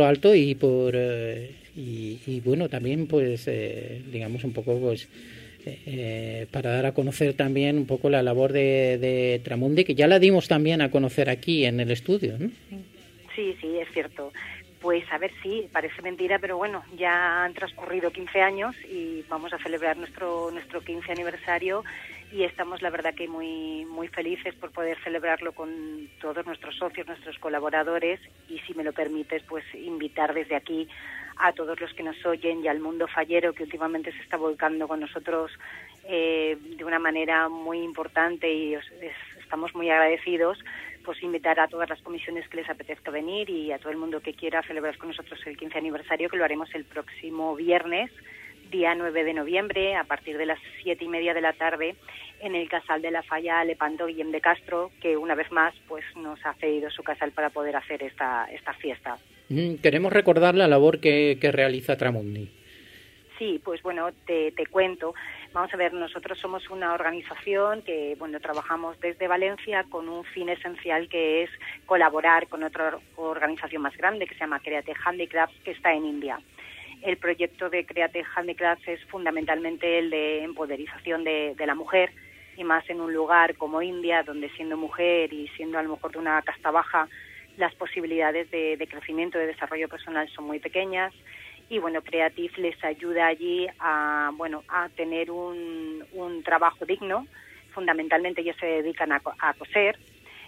bueno, también pues digamos un poco pues para dar a conocer también un poco la labor de Tramundi, que ya la dimos también a conocer aquí en el estudio, ¿no? Sí, es cierto. Pues a ver, sí, parece mentira, pero bueno, ya han transcurrido 15 años y vamos a celebrar nuestro 15 aniversario y estamos, la verdad, que muy felices por poder celebrarlo con todos nuestros socios, nuestros colaboradores, y si me lo permites, pues invitar desde aquí a todos los que nos oyen y al mundo fallero, que últimamente se está volcando con nosotros de una manera muy importante, y estamos muy agradecidos, pues invitar a todas las comisiones que les apetezca venir y a todo el mundo que quiera celebrar con nosotros el 15 aniversario, que lo haremos el próximo viernes, día 9 de noviembre, a partir de las 7:30 de la tarde, en el Casal de la Falla Lepanto Guillem de Castro, que una vez más pues nos ha cedido su casal para poder hacer esta fiesta. Queremos recordar la labor que realiza Tramundi. Sí, pues bueno, te cuento. Vamos a ver, nosotros somos una organización que, bueno, trabajamos desde Valencia con un fin esencial, que es colaborar con otra organización más grande que se llama Create Handicrafts, que está en India. El proyecto de Create Handicrafts es fundamentalmente el de empoderización de la mujer, y más en un lugar como India, donde siendo mujer y siendo a lo mejor de una casta baja, las posibilidades de crecimiento, de desarrollo personal son muy pequeñas. Y bueno, Creative les ayuda allí a tener un trabajo digno. Fundamentalmente ellos se dedican a coser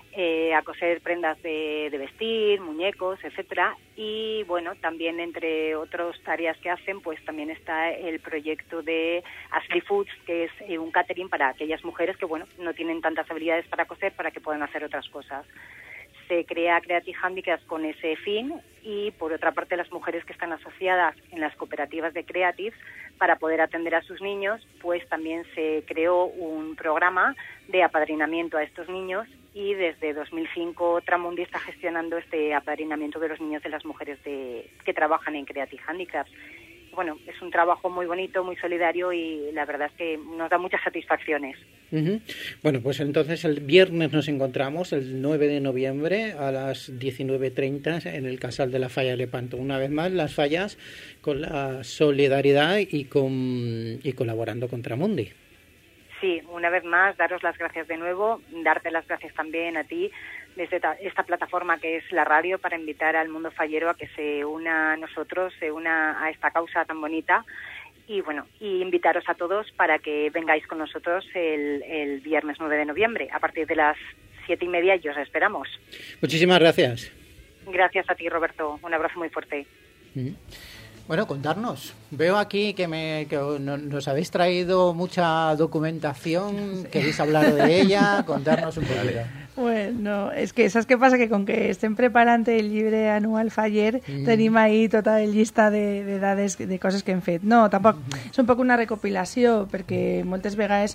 prendas de vestir, muñecos, etcétera. Y bueno, también entre otras tareas que hacen, pues también está el proyecto de Ashley Foods, que es un catering para aquellas mujeres que bueno, no tienen tantas habilidades para coser, para que puedan hacer otras cosas. Se crea Creative Handicrafts con ese fin, y por otra parte las mujeres que están asociadas en las cooperativas de Creatives para poder atender a sus niños, pues también se creó un programa de apadrinamiento a estos niños, y desde 2005 Tramundi está gestionando este apadrinamiento de los niños de las mujeres que trabajan en Creative Handicrafts. Bueno, es un trabajo muy bonito, muy solidario, y la verdad es que nos da muchas satisfacciones. Uh-huh. Bueno, pues entonces el viernes nos encontramos, el 9 de noviembre, a las 19:30 en el Casal de la Falla Lepanto. Una vez más, las fallas con la solidaridad y colaborando con Tramundi. Sí, una vez más, daros las gracias de nuevo, darte las gracias también a ti desde esta plataforma que es la radio, para invitar al mundo fallero a que se una a nosotros, se una a esta causa tan bonita, y bueno, y invitaros a todos para que vengáis con nosotros el viernes 9 de noviembre, a partir de las 7:30, y os esperamos. Muchísimas gracias. Gracias a ti, Roberto, un abrazo muy fuerte. Bueno, contarnos. Veo aquí que nos habéis traído mucha documentación, queréis hablar de ella, contarnos un poquito. Bueno, és que saps què passa? Que com que estem preparant el llibre anual Faller, tenim ahí tota la llista de dades, de coses que hem fet. No, tampoc, és un poc una recopilació, perquè moltes vegades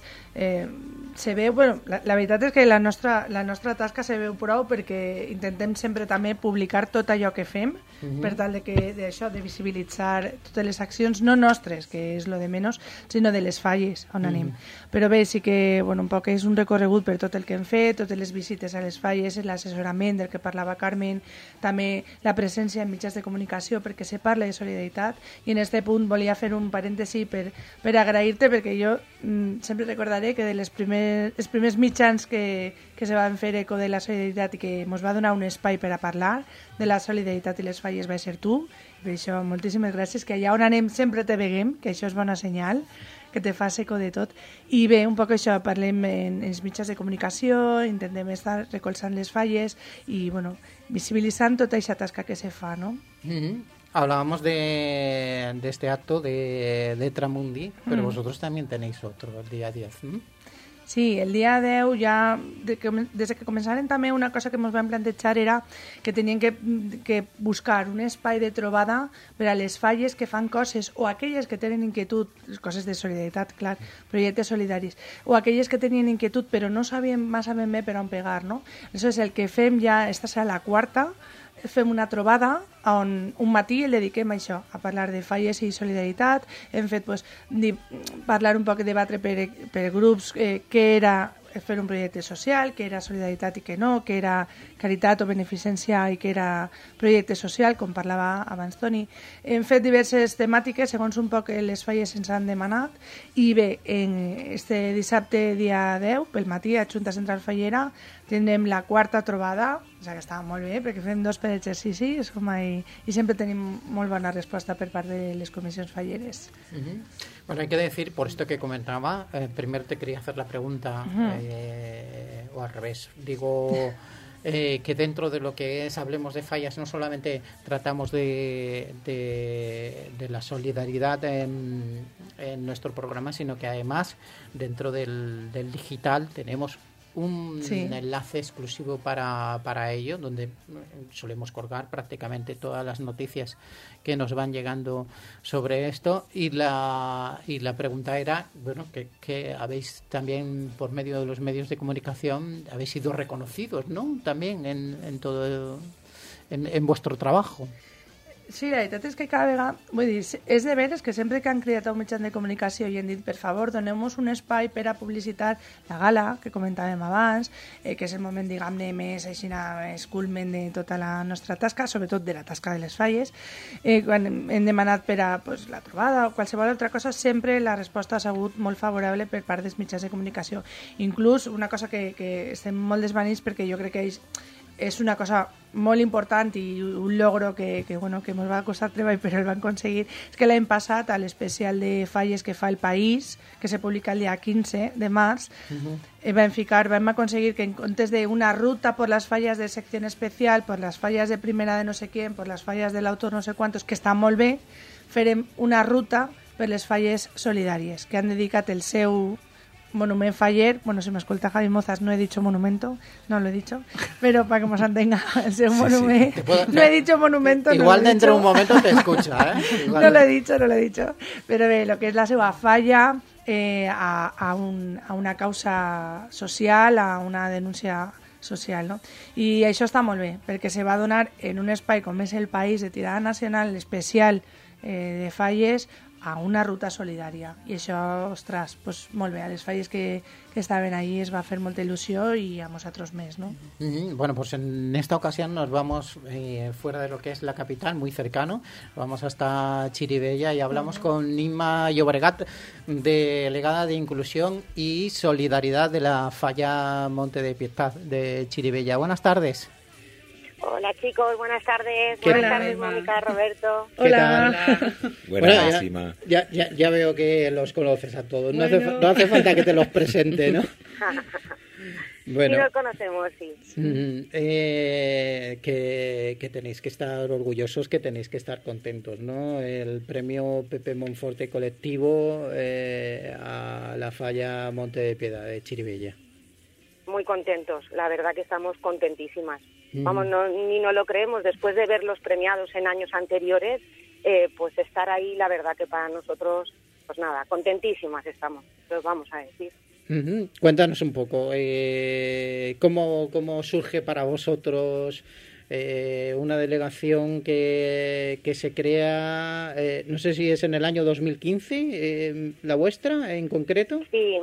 se veu, bueno, la veritat és que la nostra tasca se veu prou, perquè intentem sempre també publicar tot allò que fem, per tal de visibilitzar totes les accions, no nostres, que és lo de menys, sinó de les falles on anem. Però bé, sí que un poc és un recorregut per tot el que hem fet, totes les visites a les falles, l'assessorament del que parlava Carmen, també la presència en mitjans de comunicació perquè se parla de solidaritat, i en aquest punt volia fer un parèntesi per agrair-te, perquè jo sempre recordaré que els primers mitjans que se van fer eco de la solidaritat i que ens va donar un espai per a parlar de la solidaritat i les falles va ser tu, i per això moltíssimes gràcies, que allà on anem sempre te veguem, que això és bona senyal, que te fas eco de tot. I bé, un poc això, parlem en els mitjans de comunicació, intentem estar recolzant les falles i, bueno, visibilitzant tota aquesta tasca que se fa, ¿no? Hablábamos de este acto de Tramundi, pero vosotros también tenéis otro, el día 10. Sí, el dia 10 ja, des que començaren també una cosa que ens vam plantejar era que tenien que buscar un espai de trobada per a les falles que fan coses o aquelles que tenen inquietud, coses de solidaritat, clar, projectes solidaris, o aquelles que tenien inquietud però no sabien massa ben bé per on pegar, no? Això és el que fem ja, esta serà la quarta, fem una trobada on un matí el dediquem a això, a parlar de falles i solidaritat. Hem fet parlar un poc, debatre per grups què era fer un projecte social, què era solidaritat i què no, què era caritat o beneficència i què era projecte social, com parlava abans Toni. Hem fet diverses temàtiques segons un poc les falles ens han demanat i bé, este dissabte dia 10, pel matí a Junta Central Fallera tindrem la quarta trobada, o sigui que està molt bé perquè fem 2 per exercici i sempre tenim molt bona resposta per part de les comissions falleres. Bueno, hay que decir, por esto que comentaba, primero te quería hacer la pregunta, o al revés, digo que dentro de lo que es Hablemos de Fallas no solamente tratamos de la solidaridad en nuestro programa, sino que además dentro del digital tenemos un enlace exclusivo para ello, donde solemos colgar prácticamente todas las noticias que nos van llegando sobre esto. Y la pregunta era, bueno, que habéis también, por medio de los medios de comunicación, habéis sido reconocidos, ¿no? También en todo en vuestro trabajo. Sí, la veritat és que cada vegada... Vull dir, és de veres que sempre que han cridat un mitjà de comunicació i han dit, per favor, doneu-nos un espai per a publicitar la gala, que comentàvem abans, que és el moment, diguem-ne, més culmen de tota la nostra tasca, sobretot de la tasca de les falles. Quan hem demanat per a la trobada o qualsevol altra cosa, sempre la resposta ha sigut molt favorable per part dels mitjans de comunicació. Inclús una cosa que estem molt desvanits perquè jo crec que és una cosa molt important i un logro que ens va costar treball però el vam aconseguir, és que l'any passat a l'especial de falles que fa El País, que se publica el dia 15 de març, vam aconseguir que en comptes d'una ruta por las fallas de sección especial, por las fallas de primera de no sé quién, por las fallas del autor no sé cuántos, que està molt bé, farem una ruta per les falles solidàries, que han dedicat el seu monument faller, bueno, si me escolta Javi Mozas, no he dicho monumento, no lo he dicho, pero para que nos entenga el seu monument, no he dicho monumento. Igual no dentro de un momento te escucha, ¿eh? No lo he dicho, pero bé, lo que és la seva falla a una causa social, a una denúncia social, no? I això està molt bé, perquè se va donar en un espai com és El País de tirada nacional especial de falles a una ruta solidària. I això, ostres, pues, molt bé, a les falles que estaven ahí es va fer molta il·lusió i a nosaltres més, ¿no? Bueno, pues en esta ocasión nos vamos fuera de lo que es la capital, muy cercano, vamos hasta Chirivella y hablamos con Inma Llobregat, delegada de Inclusión y Solidaridad de la Falla Monte de Pietà de Chirivella. Buenas tardes. Hola chicos, buenas tardes. Buenas tardes, Mónica, Roberto. Hola. Buenísima. Ya veo que los conoces a todos. No hace falta que te los presente, ¿no? Bueno. Sí, los conocemos, sí. Que tenéis que estar orgullosos, que tenéis que estar contentos, ¿no? El premio Pepe Monforte colectivo a la Falla Monte de Piedad de Chirivella. Muy contentos, la verdad que estamos contentísimas. Vamos, ni no lo creemos, después de verlos premiados en años anteriores, pues estar ahí, la verdad que para nosotros, pues nada, contentísimas estamos, los vamos a decir. Cuéntanos un poco, ¿cómo surge para vosotros una delegación que se crea, no sé si es en el año 2015, la vuestra en concreto? Sí,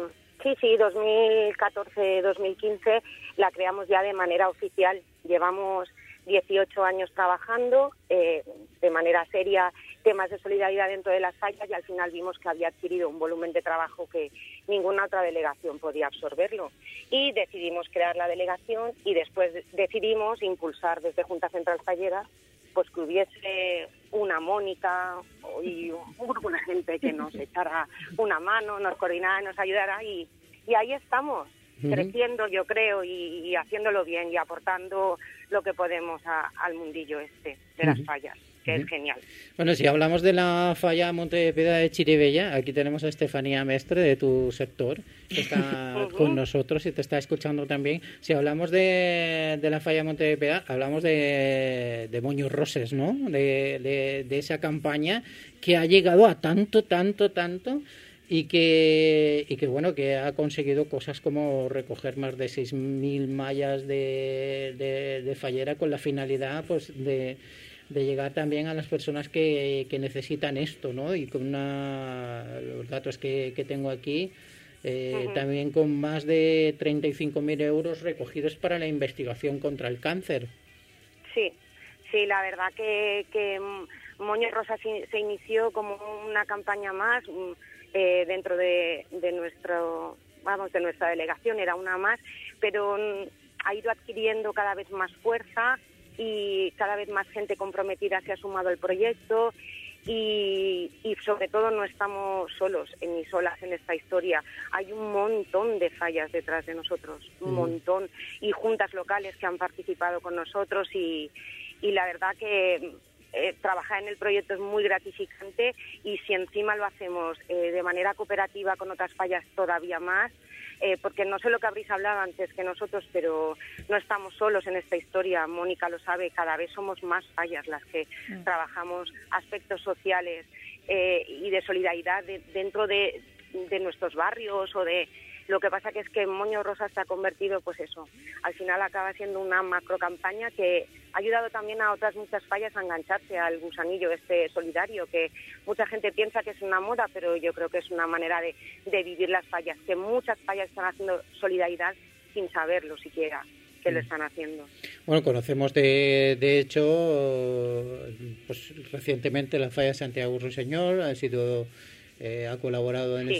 2014-2015 la creamos ya de manera oficial. Llevamos 18 años trabajando de manera seria temas de solidaridad dentro de las fallas y al final vimos que había adquirido un volumen de trabajo que ninguna otra delegación podía absorberlo. Y decidimos crear la delegación y después decidimos impulsar desde Junta Central Fallera pues que hubiese una Mónica y un grupo de gente que nos echara una mano, nos coordinara, nos ayudara y ahí estamos, creciendo yo creo y haciéndolo bien y aportando lo que podemos al mundillo de las fallas. que es genial. Bueno, si hablamos de la falla Monte de Piedad de Chirivella, aquí tenemos a Estefanía Mestre de tu sector, que está con nosotros y te está escuchando también. Si hablamos de la falla Monte de Piedad, hablamos de Moños Roses, ¿no? De esa campaña que ha llegado a tanto y que bueno, que ha conseguido cosas como recoger más de 6.000 mallas de fallera con la finalidad pues de llegar también a las personas que necesitan esto, ¿no? Y con los datos que tengo aquí, también con más de 35.000 euros recogidos para la investigación contra el cáncer. Sí, la verdad que Moños Rosas se inició como una campaña más dentro de nuestra delegación, era una más, pero ha ido adquiriendo cada vez más fuerza y cada vez más gente comprometida se ha sumado al proyecto y sobre todo no estamos solos ni solas en esta historia. Hay un montón de fallas detrás de nosotros, un montón, y juntas locales que han participado con nosotros y la verdad que trabajar en el proyecto es muy gratificante y si encima lo hacemos de manera cooperativa con otras fallas todavía más, porque no sé lo que habréis hablado antes que nosotros, pero no estamos solos en esta historia. Mónica lo sabe, cada vez somos más fallas las que trabajamos aspectos sociales y de solidaridad dentro de nuestros barrios o de... Lo que pasa que es que Moños Rosas se ha convertido, pues eso, al final acaba siendo una macro campaña que ha ayudado también a otras muchas fallas a engancharse al gusanillo solidario, que mucha gente piensa que es una moda, pero yo creo que es una manera de vivir las fallas, que muchas fallas están haciendo solidaridad sin saberlo siquiera que lo están haciendo. Bueno, conocemos de hecho, pues recientemente la falla Santiago Ruiseñor ha colaborado en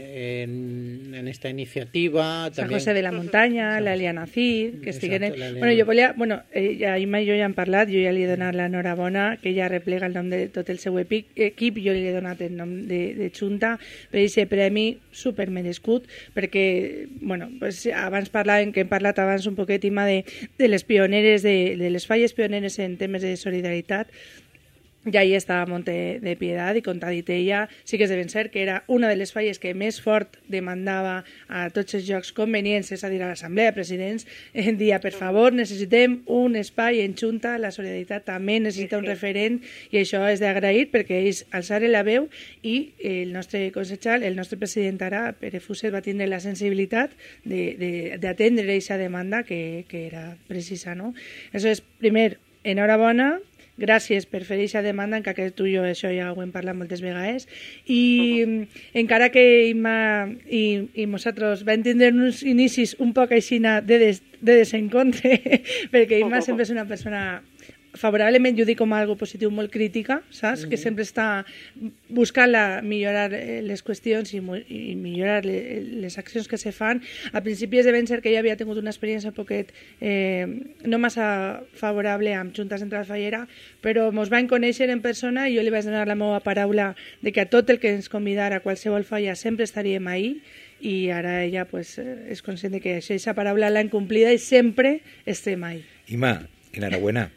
esta iniciativa. San también José de la Muntanya, la Liana Cid, que estiguen... Bueno, Imma i jo ja hem parlat, jo ja li he donat l'enhorabona, que ella replega el nom de tot el seu equip, jo li he donat el nom de Junta per aquest premi supermerescut, perquè, bueno, pues, abans parlàvem, que hem parlat abans un poquet, Imma, de les pioneres, de les falles pioneres en temes de solidaritat. I ahí està Monte de Piedad, i com t'ha dit ella, sí que es devem ser que era una de les falles que més fort demandava a tots els llocs convenients, és a dir, a l'Assemblea de Presidents, en dia, per favor, necessitem un espai en Junta, la solidaritat també necessita un referent, i això és d'agrair perquè ells alçaren la veu i el nostre consellal, el nostre president ara, Pere Fuset, va tindre la sensibilitat d'atendre aquesta demanda que era precisa, no? Això és, primer, enhorabona, gràcies per fer aquesta demanda, encara que tu i jo això ja ho hem parlat moltes vegades, i encara que Imma i nosaltres vam tindre uns inicis un poc així de desencontre, perquè Imma sempre és una persona favorablement, jo dic com algo positiu, molt crítica, saps? Que sempre està buscant millorar les qüestions i millorar les accions que se fan. Al principi és de ben cert que ella havia tingut una experiència un poquet no massa favorable amb Junta Central Fallera, però ens vam conèixer en persona i jo li vaig donar la meva paraula de que a tot el que ens convidara a qualsevol falla sempre estaríem ahí, i ara ella pues, és conscient de que aquesta paraula l'ha incomplida i sempre estem ahí. Imma, enhorabuena,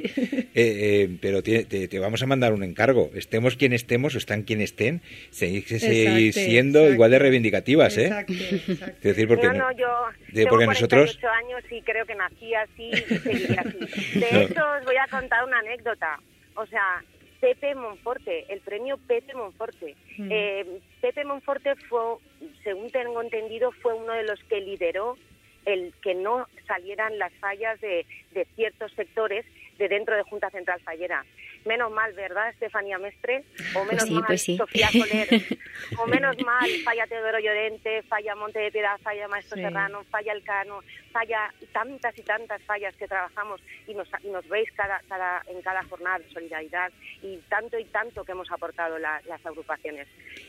pero te vamos a mandar un encargo. Estemos quien estemos o están quien estén, seguir siendo igual de reivindicativas, ¿eh? Exacto. Es decir, porque yo tengo 48 años y creo que nací así y seguiré así. De hecho, os voy a contar una anécdota. O sea, Pepe Monforte, el premio Pepe Monforte. Pepe Monforte fue, según tengo entendido, fue uno de los que lideró el que no salieran las fallas de ciertos sectores de dentro de Junta Central Fallera. Menos mal, ¿verdad, Estefanía Mestre? O menos mal, Sofía Soler. O menos mal, falla Teodoro Llorente, falla Monte de Piedad, falla Maestro Serrano, falla Elcano, falla tantas y tantas fallas que trabajamos y nos veis en cada jornada de solidaridad y tanto que hemos aportado las agrupaciones.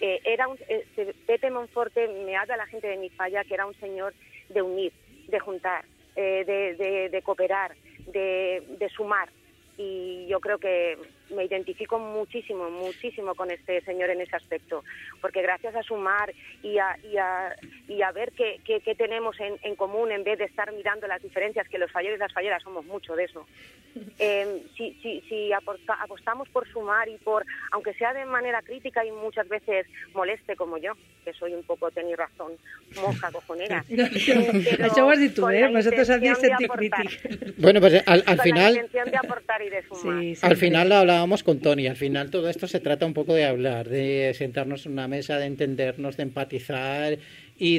Pepe Monforte me habla a la gente de mi falla que era un señor de unir, de juntar, de cooperar, de sumar. Y yo creo que me identifico muchísimo con este señor en ese aspecto, porque gracias a sumar y a ver qué tenemos en común, en vez de estar mirando las diferencias, que los falleros y las falleras somos mucho de eso. Si apostamos por sumar y por, aunque sea de manera crítica y muchas veces moleste como yo, que soy un poco, tenéis razón, mosca cojonera. Això ho has dit tu, nosotros has dit sentir crític. Bueno, pues al final... la intención de aportar y de sumar. Sí, al final lo hablábamos con Toni, al final todo esto se trata un poco de hablar, de sentarnos en una mesa, de entendernos, de empatizar y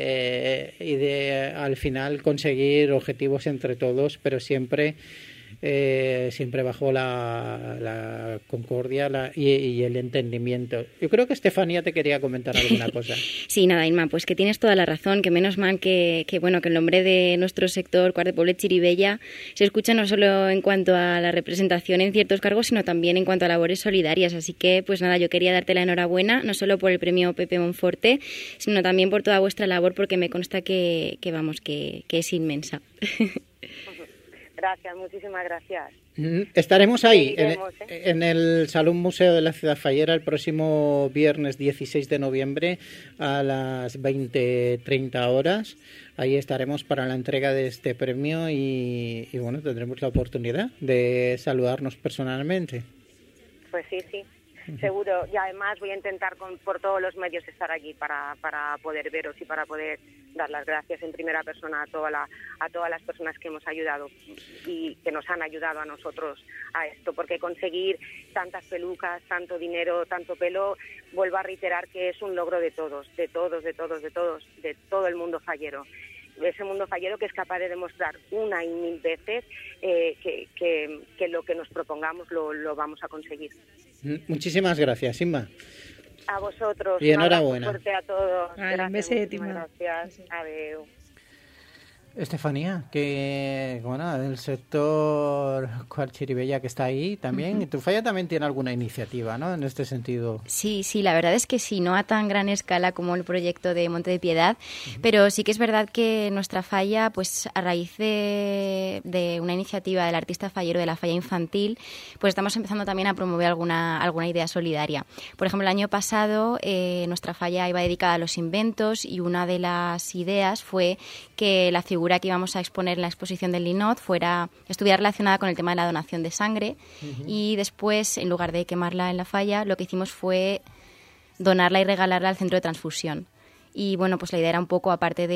de al final conseguir objetivos entre todos, pero siempre bajo la concordia y el entendimiento. Yo creo que Estefanía te quería comentar alguna cosa. Sí, nada, Inma, pues que tienes toda la razón, que menos mal que el nombre de nuestro sector, Quart de Poblet Xirivella, se escucha no solo en cuanto a la representación en ciertos cargos, sino también en cuanto a labores solidarias. Así que, pues nada, yo quería darte la enhorabuena, no solo por el premio Pepe Monforte, sino también por toda vuestra labor, porque me consta que es inmensa. Gracias, muchísimas gracias. Estaremos ahí, Seguiremos, en el Salón Museo de la Ciudad Fallera, el próximo viernes 16 de noviembre a las 20:30 horas. Ahí estaremos para la entrega de este premio y bueno, tendremos la oportunidad de saludarnos personalmente. Pues sí, seguro. Y además voy a intentar por todos los medios estar allí para poder veros y para poder dar las gracias en primera persona a todas las personas que hemos ayudado y que nos han ayudado a nosotros a esto, porque conseguir tantas pelucas, tanto dinero, tanto pelo, vuelvo a reiterar que es un logro de todo el mundo fallero. Ese mundo fallero que es capaz de demostrar una y mil veces que lo que nos propongamos lo vamos a conseguir. Muchísimas gracias, Inma. A vosotros. Y enhorabuena. Un abrazo fuerte a todos. Gracias, gracias. Adeu. Estefanía, que bueno, el sector Quart Xirivella que está ahí también, y tu falla también tiene alguna iniciativa, ¿no? En este sentido. Sí, la verdad es que sí, no a tan gran escala como el proyecto de Monte de Piedad, pero sí que es verdad que nuestra falla, pues a raíz de una iniciativa del artista fallero de la falla infantil, pues estamos empezando también a promover alguna idea solidaria. Por ejemplo, el año pasado nuestra falla iba dedicada a los inventos y una de las ideas fue que la figura que íbamos a exponer en la exposición del Linot estuviera relacionada con el tema de la donación de sangre y después, en lugar de quemarla en la falla, lo que hicimos fue donarla y regalarla al centro de transfusión. Y bueno, pues la idea era un poco, aparte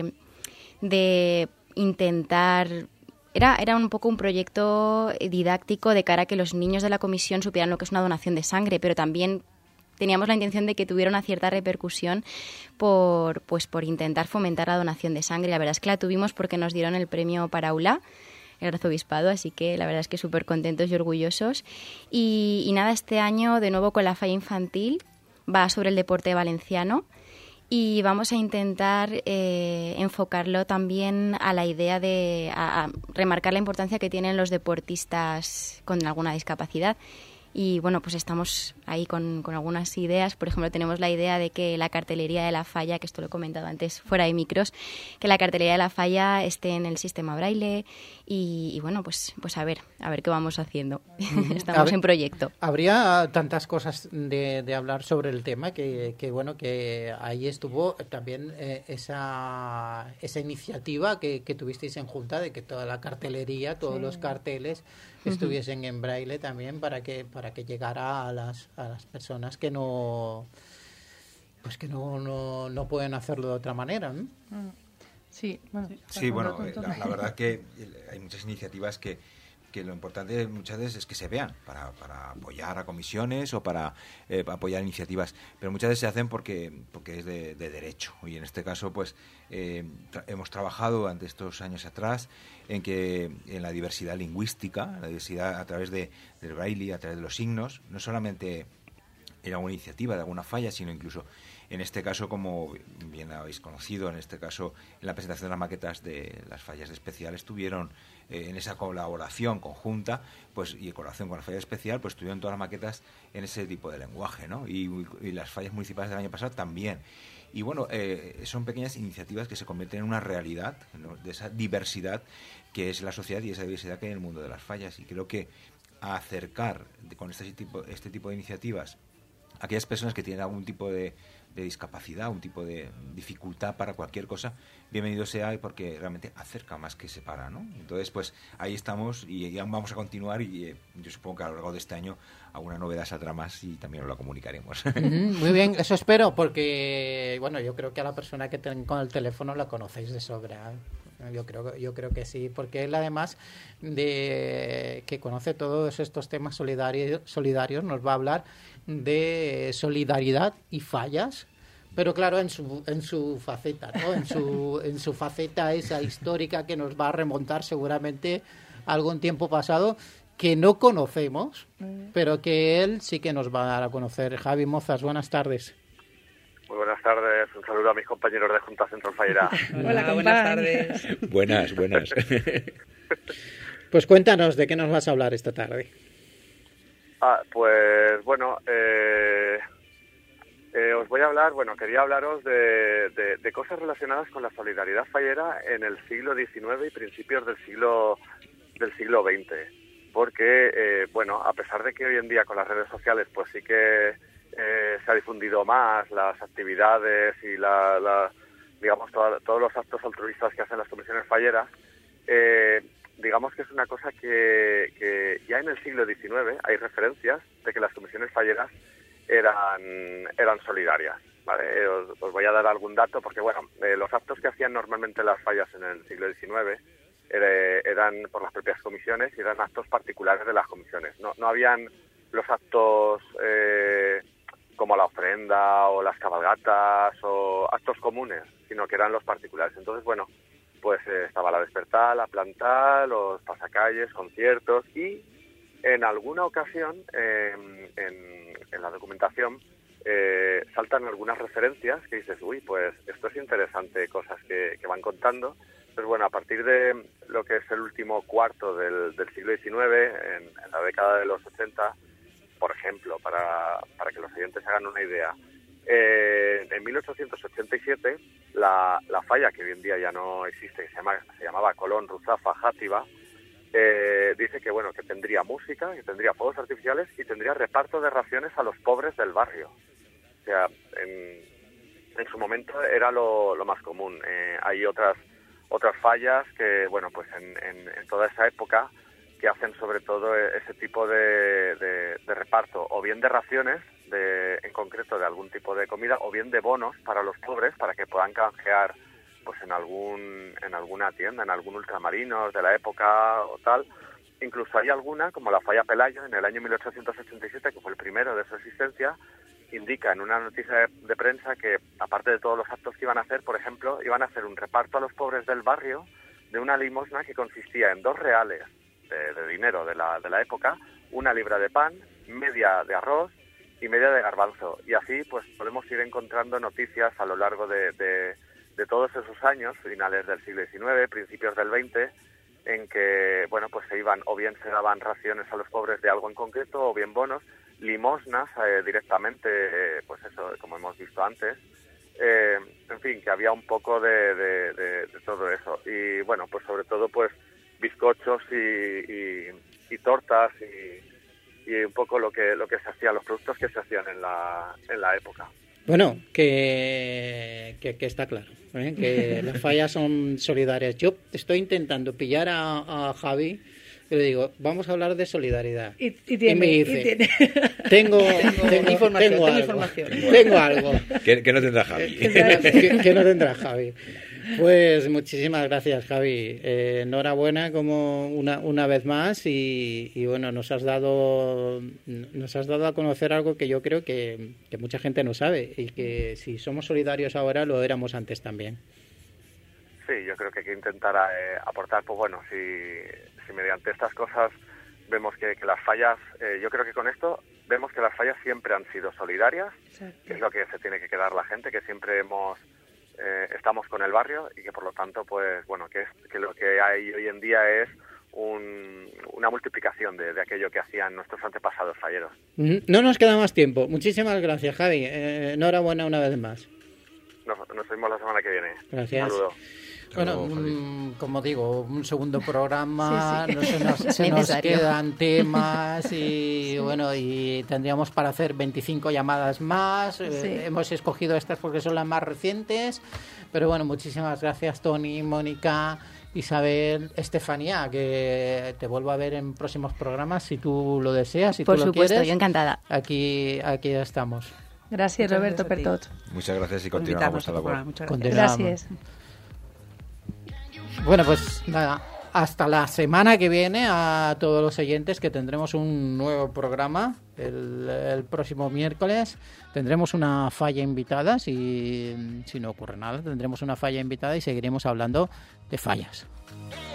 de intentar... Era un poco un proyecto didáctico de cara a que los niños de la comisión supieran lo que es una donación de sangre, pero también teníamos la intención de que tuviera una cierta repercusión por intentar fomentar la donación de sangre. La verdad es que la tuvimos porque nos dieron el premio Paraula, el arzobispado, así que la verdad es que súper contentos y orgullosos. Y nada, este año de nuevo con la falla infantil va sobre el deporte valenciano y vamos a intentar enfocarlo también a la idea de a remarcar la importancia que tienen los deportistas con alguna discapacidad. Y bueno, pues estamos ahí con algunas ideas. Por ejemplo, tenemos la idea de que la cartelería de la falla, que esto lo he comentado antes fuera de micros, que la cartelería de la falla esté en el sistema braille y bueno, pues a ver qué vamos haciendo. Estamos en proyecto. Habría tantas cosas de hablar sobre el tema que bueno, que ahí estuvo también esa iniciativa que tuvisteis en Junta de que toda la cartelería, todos los carteles estuviesen en braille también para que llegara a las personas que no pueden hacerlo de otra manera, ¿no? Sí, bueno, la verdad que hay muchas iniciativas que lo importante muchas veces es que se vean para apoyar a comisiones o para apoyar iniciativas, pero muchas veces se hacen porque es de derecho, y en este caso pues hemos trabajado durante estos años atrás en la diversidad lingüística, la diversidad a través del braille, a través de los signos, no solamente era una iniciativa de alguna falla, sino incluso en este caso, como bien habéis conocido, en este caso en la presentación de las maquetas de las fallas de especial estuvieron en esa colaboración conjunta, pues, y en colaboración con la falla especial, pues estuvieron todas las maquetas en ese tipo de lenguaje, ¿no? Y las fallas municipales del año pasado también. Y bueno, son pequeñas iniciativas que se convierten en una realidad, ¿no?, de esa diversidad que es la sociedad y esa diversidad que hay en el mundo de las fallas. Y creo que a acercar con este tipo de iniciativas a aquellas personas que tienen algún tipo de discapacidad, un tipo de dificultad para cualquier cosa, bienvenido sea, porque realmente acerca más que separa, ¿no? Entonces, pues ahí estamos y ya vamos a continuar y yo supongo que a lo largo de este año alguna novedad saldrá más y también os la comunicaremos. Muy bien, eso espero, porque bueno, yo creo que a la persona que tengo con el teléfono la conocéis de sobra. Yo creo que sí, porque él, además de que conoce todos estos temas solidarios, nos va a hablar de solidaridad y fallas, pero claro, en su faceta, ¿no? En su faceta esa histórica que nos va a remontar seguramente a algún tiempo pasado que no conocemos, pero que él sí que nos va a dar a conocer. Javi Mozas, buenas tardes. Muy buenas tardes, un saludo a mis compañeros de Junta Central Fallera. Hola, buenas tardes. Buenas. Pues cuéntanos, ¿de qué nos vas a hablar esta tarde? Pues bueno, os voy a hablar, quería hablaros de cosas relacionadas con la solidaridad fallera en el siglo XIX y principios del siglo XX. Porque, a pesar de que hoy en día con las redes sociales pues sí que se ha difundido más las actividades y digamos todos los actos altruistas que hacen las comisiones falleras, digamos que es una cosa que ya en el siglo XIX hay referencias de que las comisiones falleras eran solidarias, ¿vale? Os voy a dar algún dato porque los actos que hacían normalmente las fallas en el siglo XIX eran por las propias comisiones y eran actos particulares de las comisiones. No habían los actos como la ofrenda o las cabalgatas o actos comunes, sino que eran los particulares. Entonces, estaba la despertar, la plantar, los pasacalles, conciertos y en alguna ocasión en la documentación saltan algunas referencias que dices, pues esto es interesante, cosas que van contando. Entonces, a partir de lo que es el último cuarto del siglo XIX, en la década de los 80, por ejemplo, para que los oyentes hagan una idea, en 1887 la falla, que hoy en día ya no existe, se llamaba Colón, Ruzafa, Játiva, dice que tendría música, que tendría fuegos artificiales y tendría reparto de raciones a los pobres del barrio. O sea, en su momento era lo más común. Hay otras fallas que, en toda esa época, que hacen sobre todo ese tipo de reparto, o bien de raciones, en concreto de algún tipo de comida, o bien de bonos para los pobres, para que puedan canjear pues en alguna tienda, en algún ultramarinos de la época o tal. Incluso hay alguna, como la falla Pelayo, en el año 1887, que fue el primero de su existencia, indica en una noticia de prensa que, aparte de todos los actos que iban a hacer, por ejemplo, iban a hacer un reparto a los pobres del barrio de una limosna que consistía en 2 reales de dinero de la época, 1 libra de pan, media de arroz y media de garbanzo. Y así pues podemos ir encontrando noticias a lo largo de todos esos años, finales del siglo XIX, principios del XX, en que se iban, o bien se daban raciones a los pobres de algo en concreto, o bien bonos, limosnas directamente, como hemos visto antes. En fin, que había un poco de todo eso. Y sobre todo bizcochos y tortas y un poco lo que se hacía, los productos que se hacían en la época. Bueno, que está claro, que las fallas son solidarias. Yo estoy intentando pillar a Javi y le digo, vamos a hablar de solidaridad. Y me dice, tengo información. Tengo algo. Que no tendrá Javi. que no tendrá Javi. Pues muchísimas gracias, Javi. Enhorabuena como una vez más y nos has dado a conocer algo que yo creo que mucha gente no sabe y que si somos solidarios ahora lo éramos antes también. Sí, yo creo que hay que intentar aportar, si mediante estas cosas vemos que las fallas, yo creo que con esto vemos que las fallas siempre han sido solidarias, que es lo que se tiene que quedar la gente, que siempre estamos con el barrio y que por lo tanto que lo que hay hoy en día es una multiplicación de aquello que hacían nuestros antepasados falleros. No nos queda más tiempo. Muchísimas gracias, Javi. Enhorabuena una vez más. Nos vemos la semana que viene. Gracias. Un saludo. Bueno, como digo, un segundo programa, Sí, sí. no se nos quedan temas y bueno, y tendríamos para hacer 25 llamadas más. Sí. Hemos escogido estas porque son las más recientes, pero bueno, muchísimas gracias Toni, Mónica, Isabel, Estefanía, que te vuelvo a ver en próximos programas si tú lo deseas, si Por tú lo supuesto, quieres. yo encantada. Aquí estamos. Gracias, Roberto, per tot. Muchas gracias y continuamos la labor. Muchas gracias. Continuamos. Gracias. Bueno, pues nada, hasta la semana que viene a todos los oyentes, que tendremos un nuevo programa el próximo miércoles. Tendremos una falla invitada, si no ocurre nada, tendremos una falla invitada y seguiremos hablando de fallas.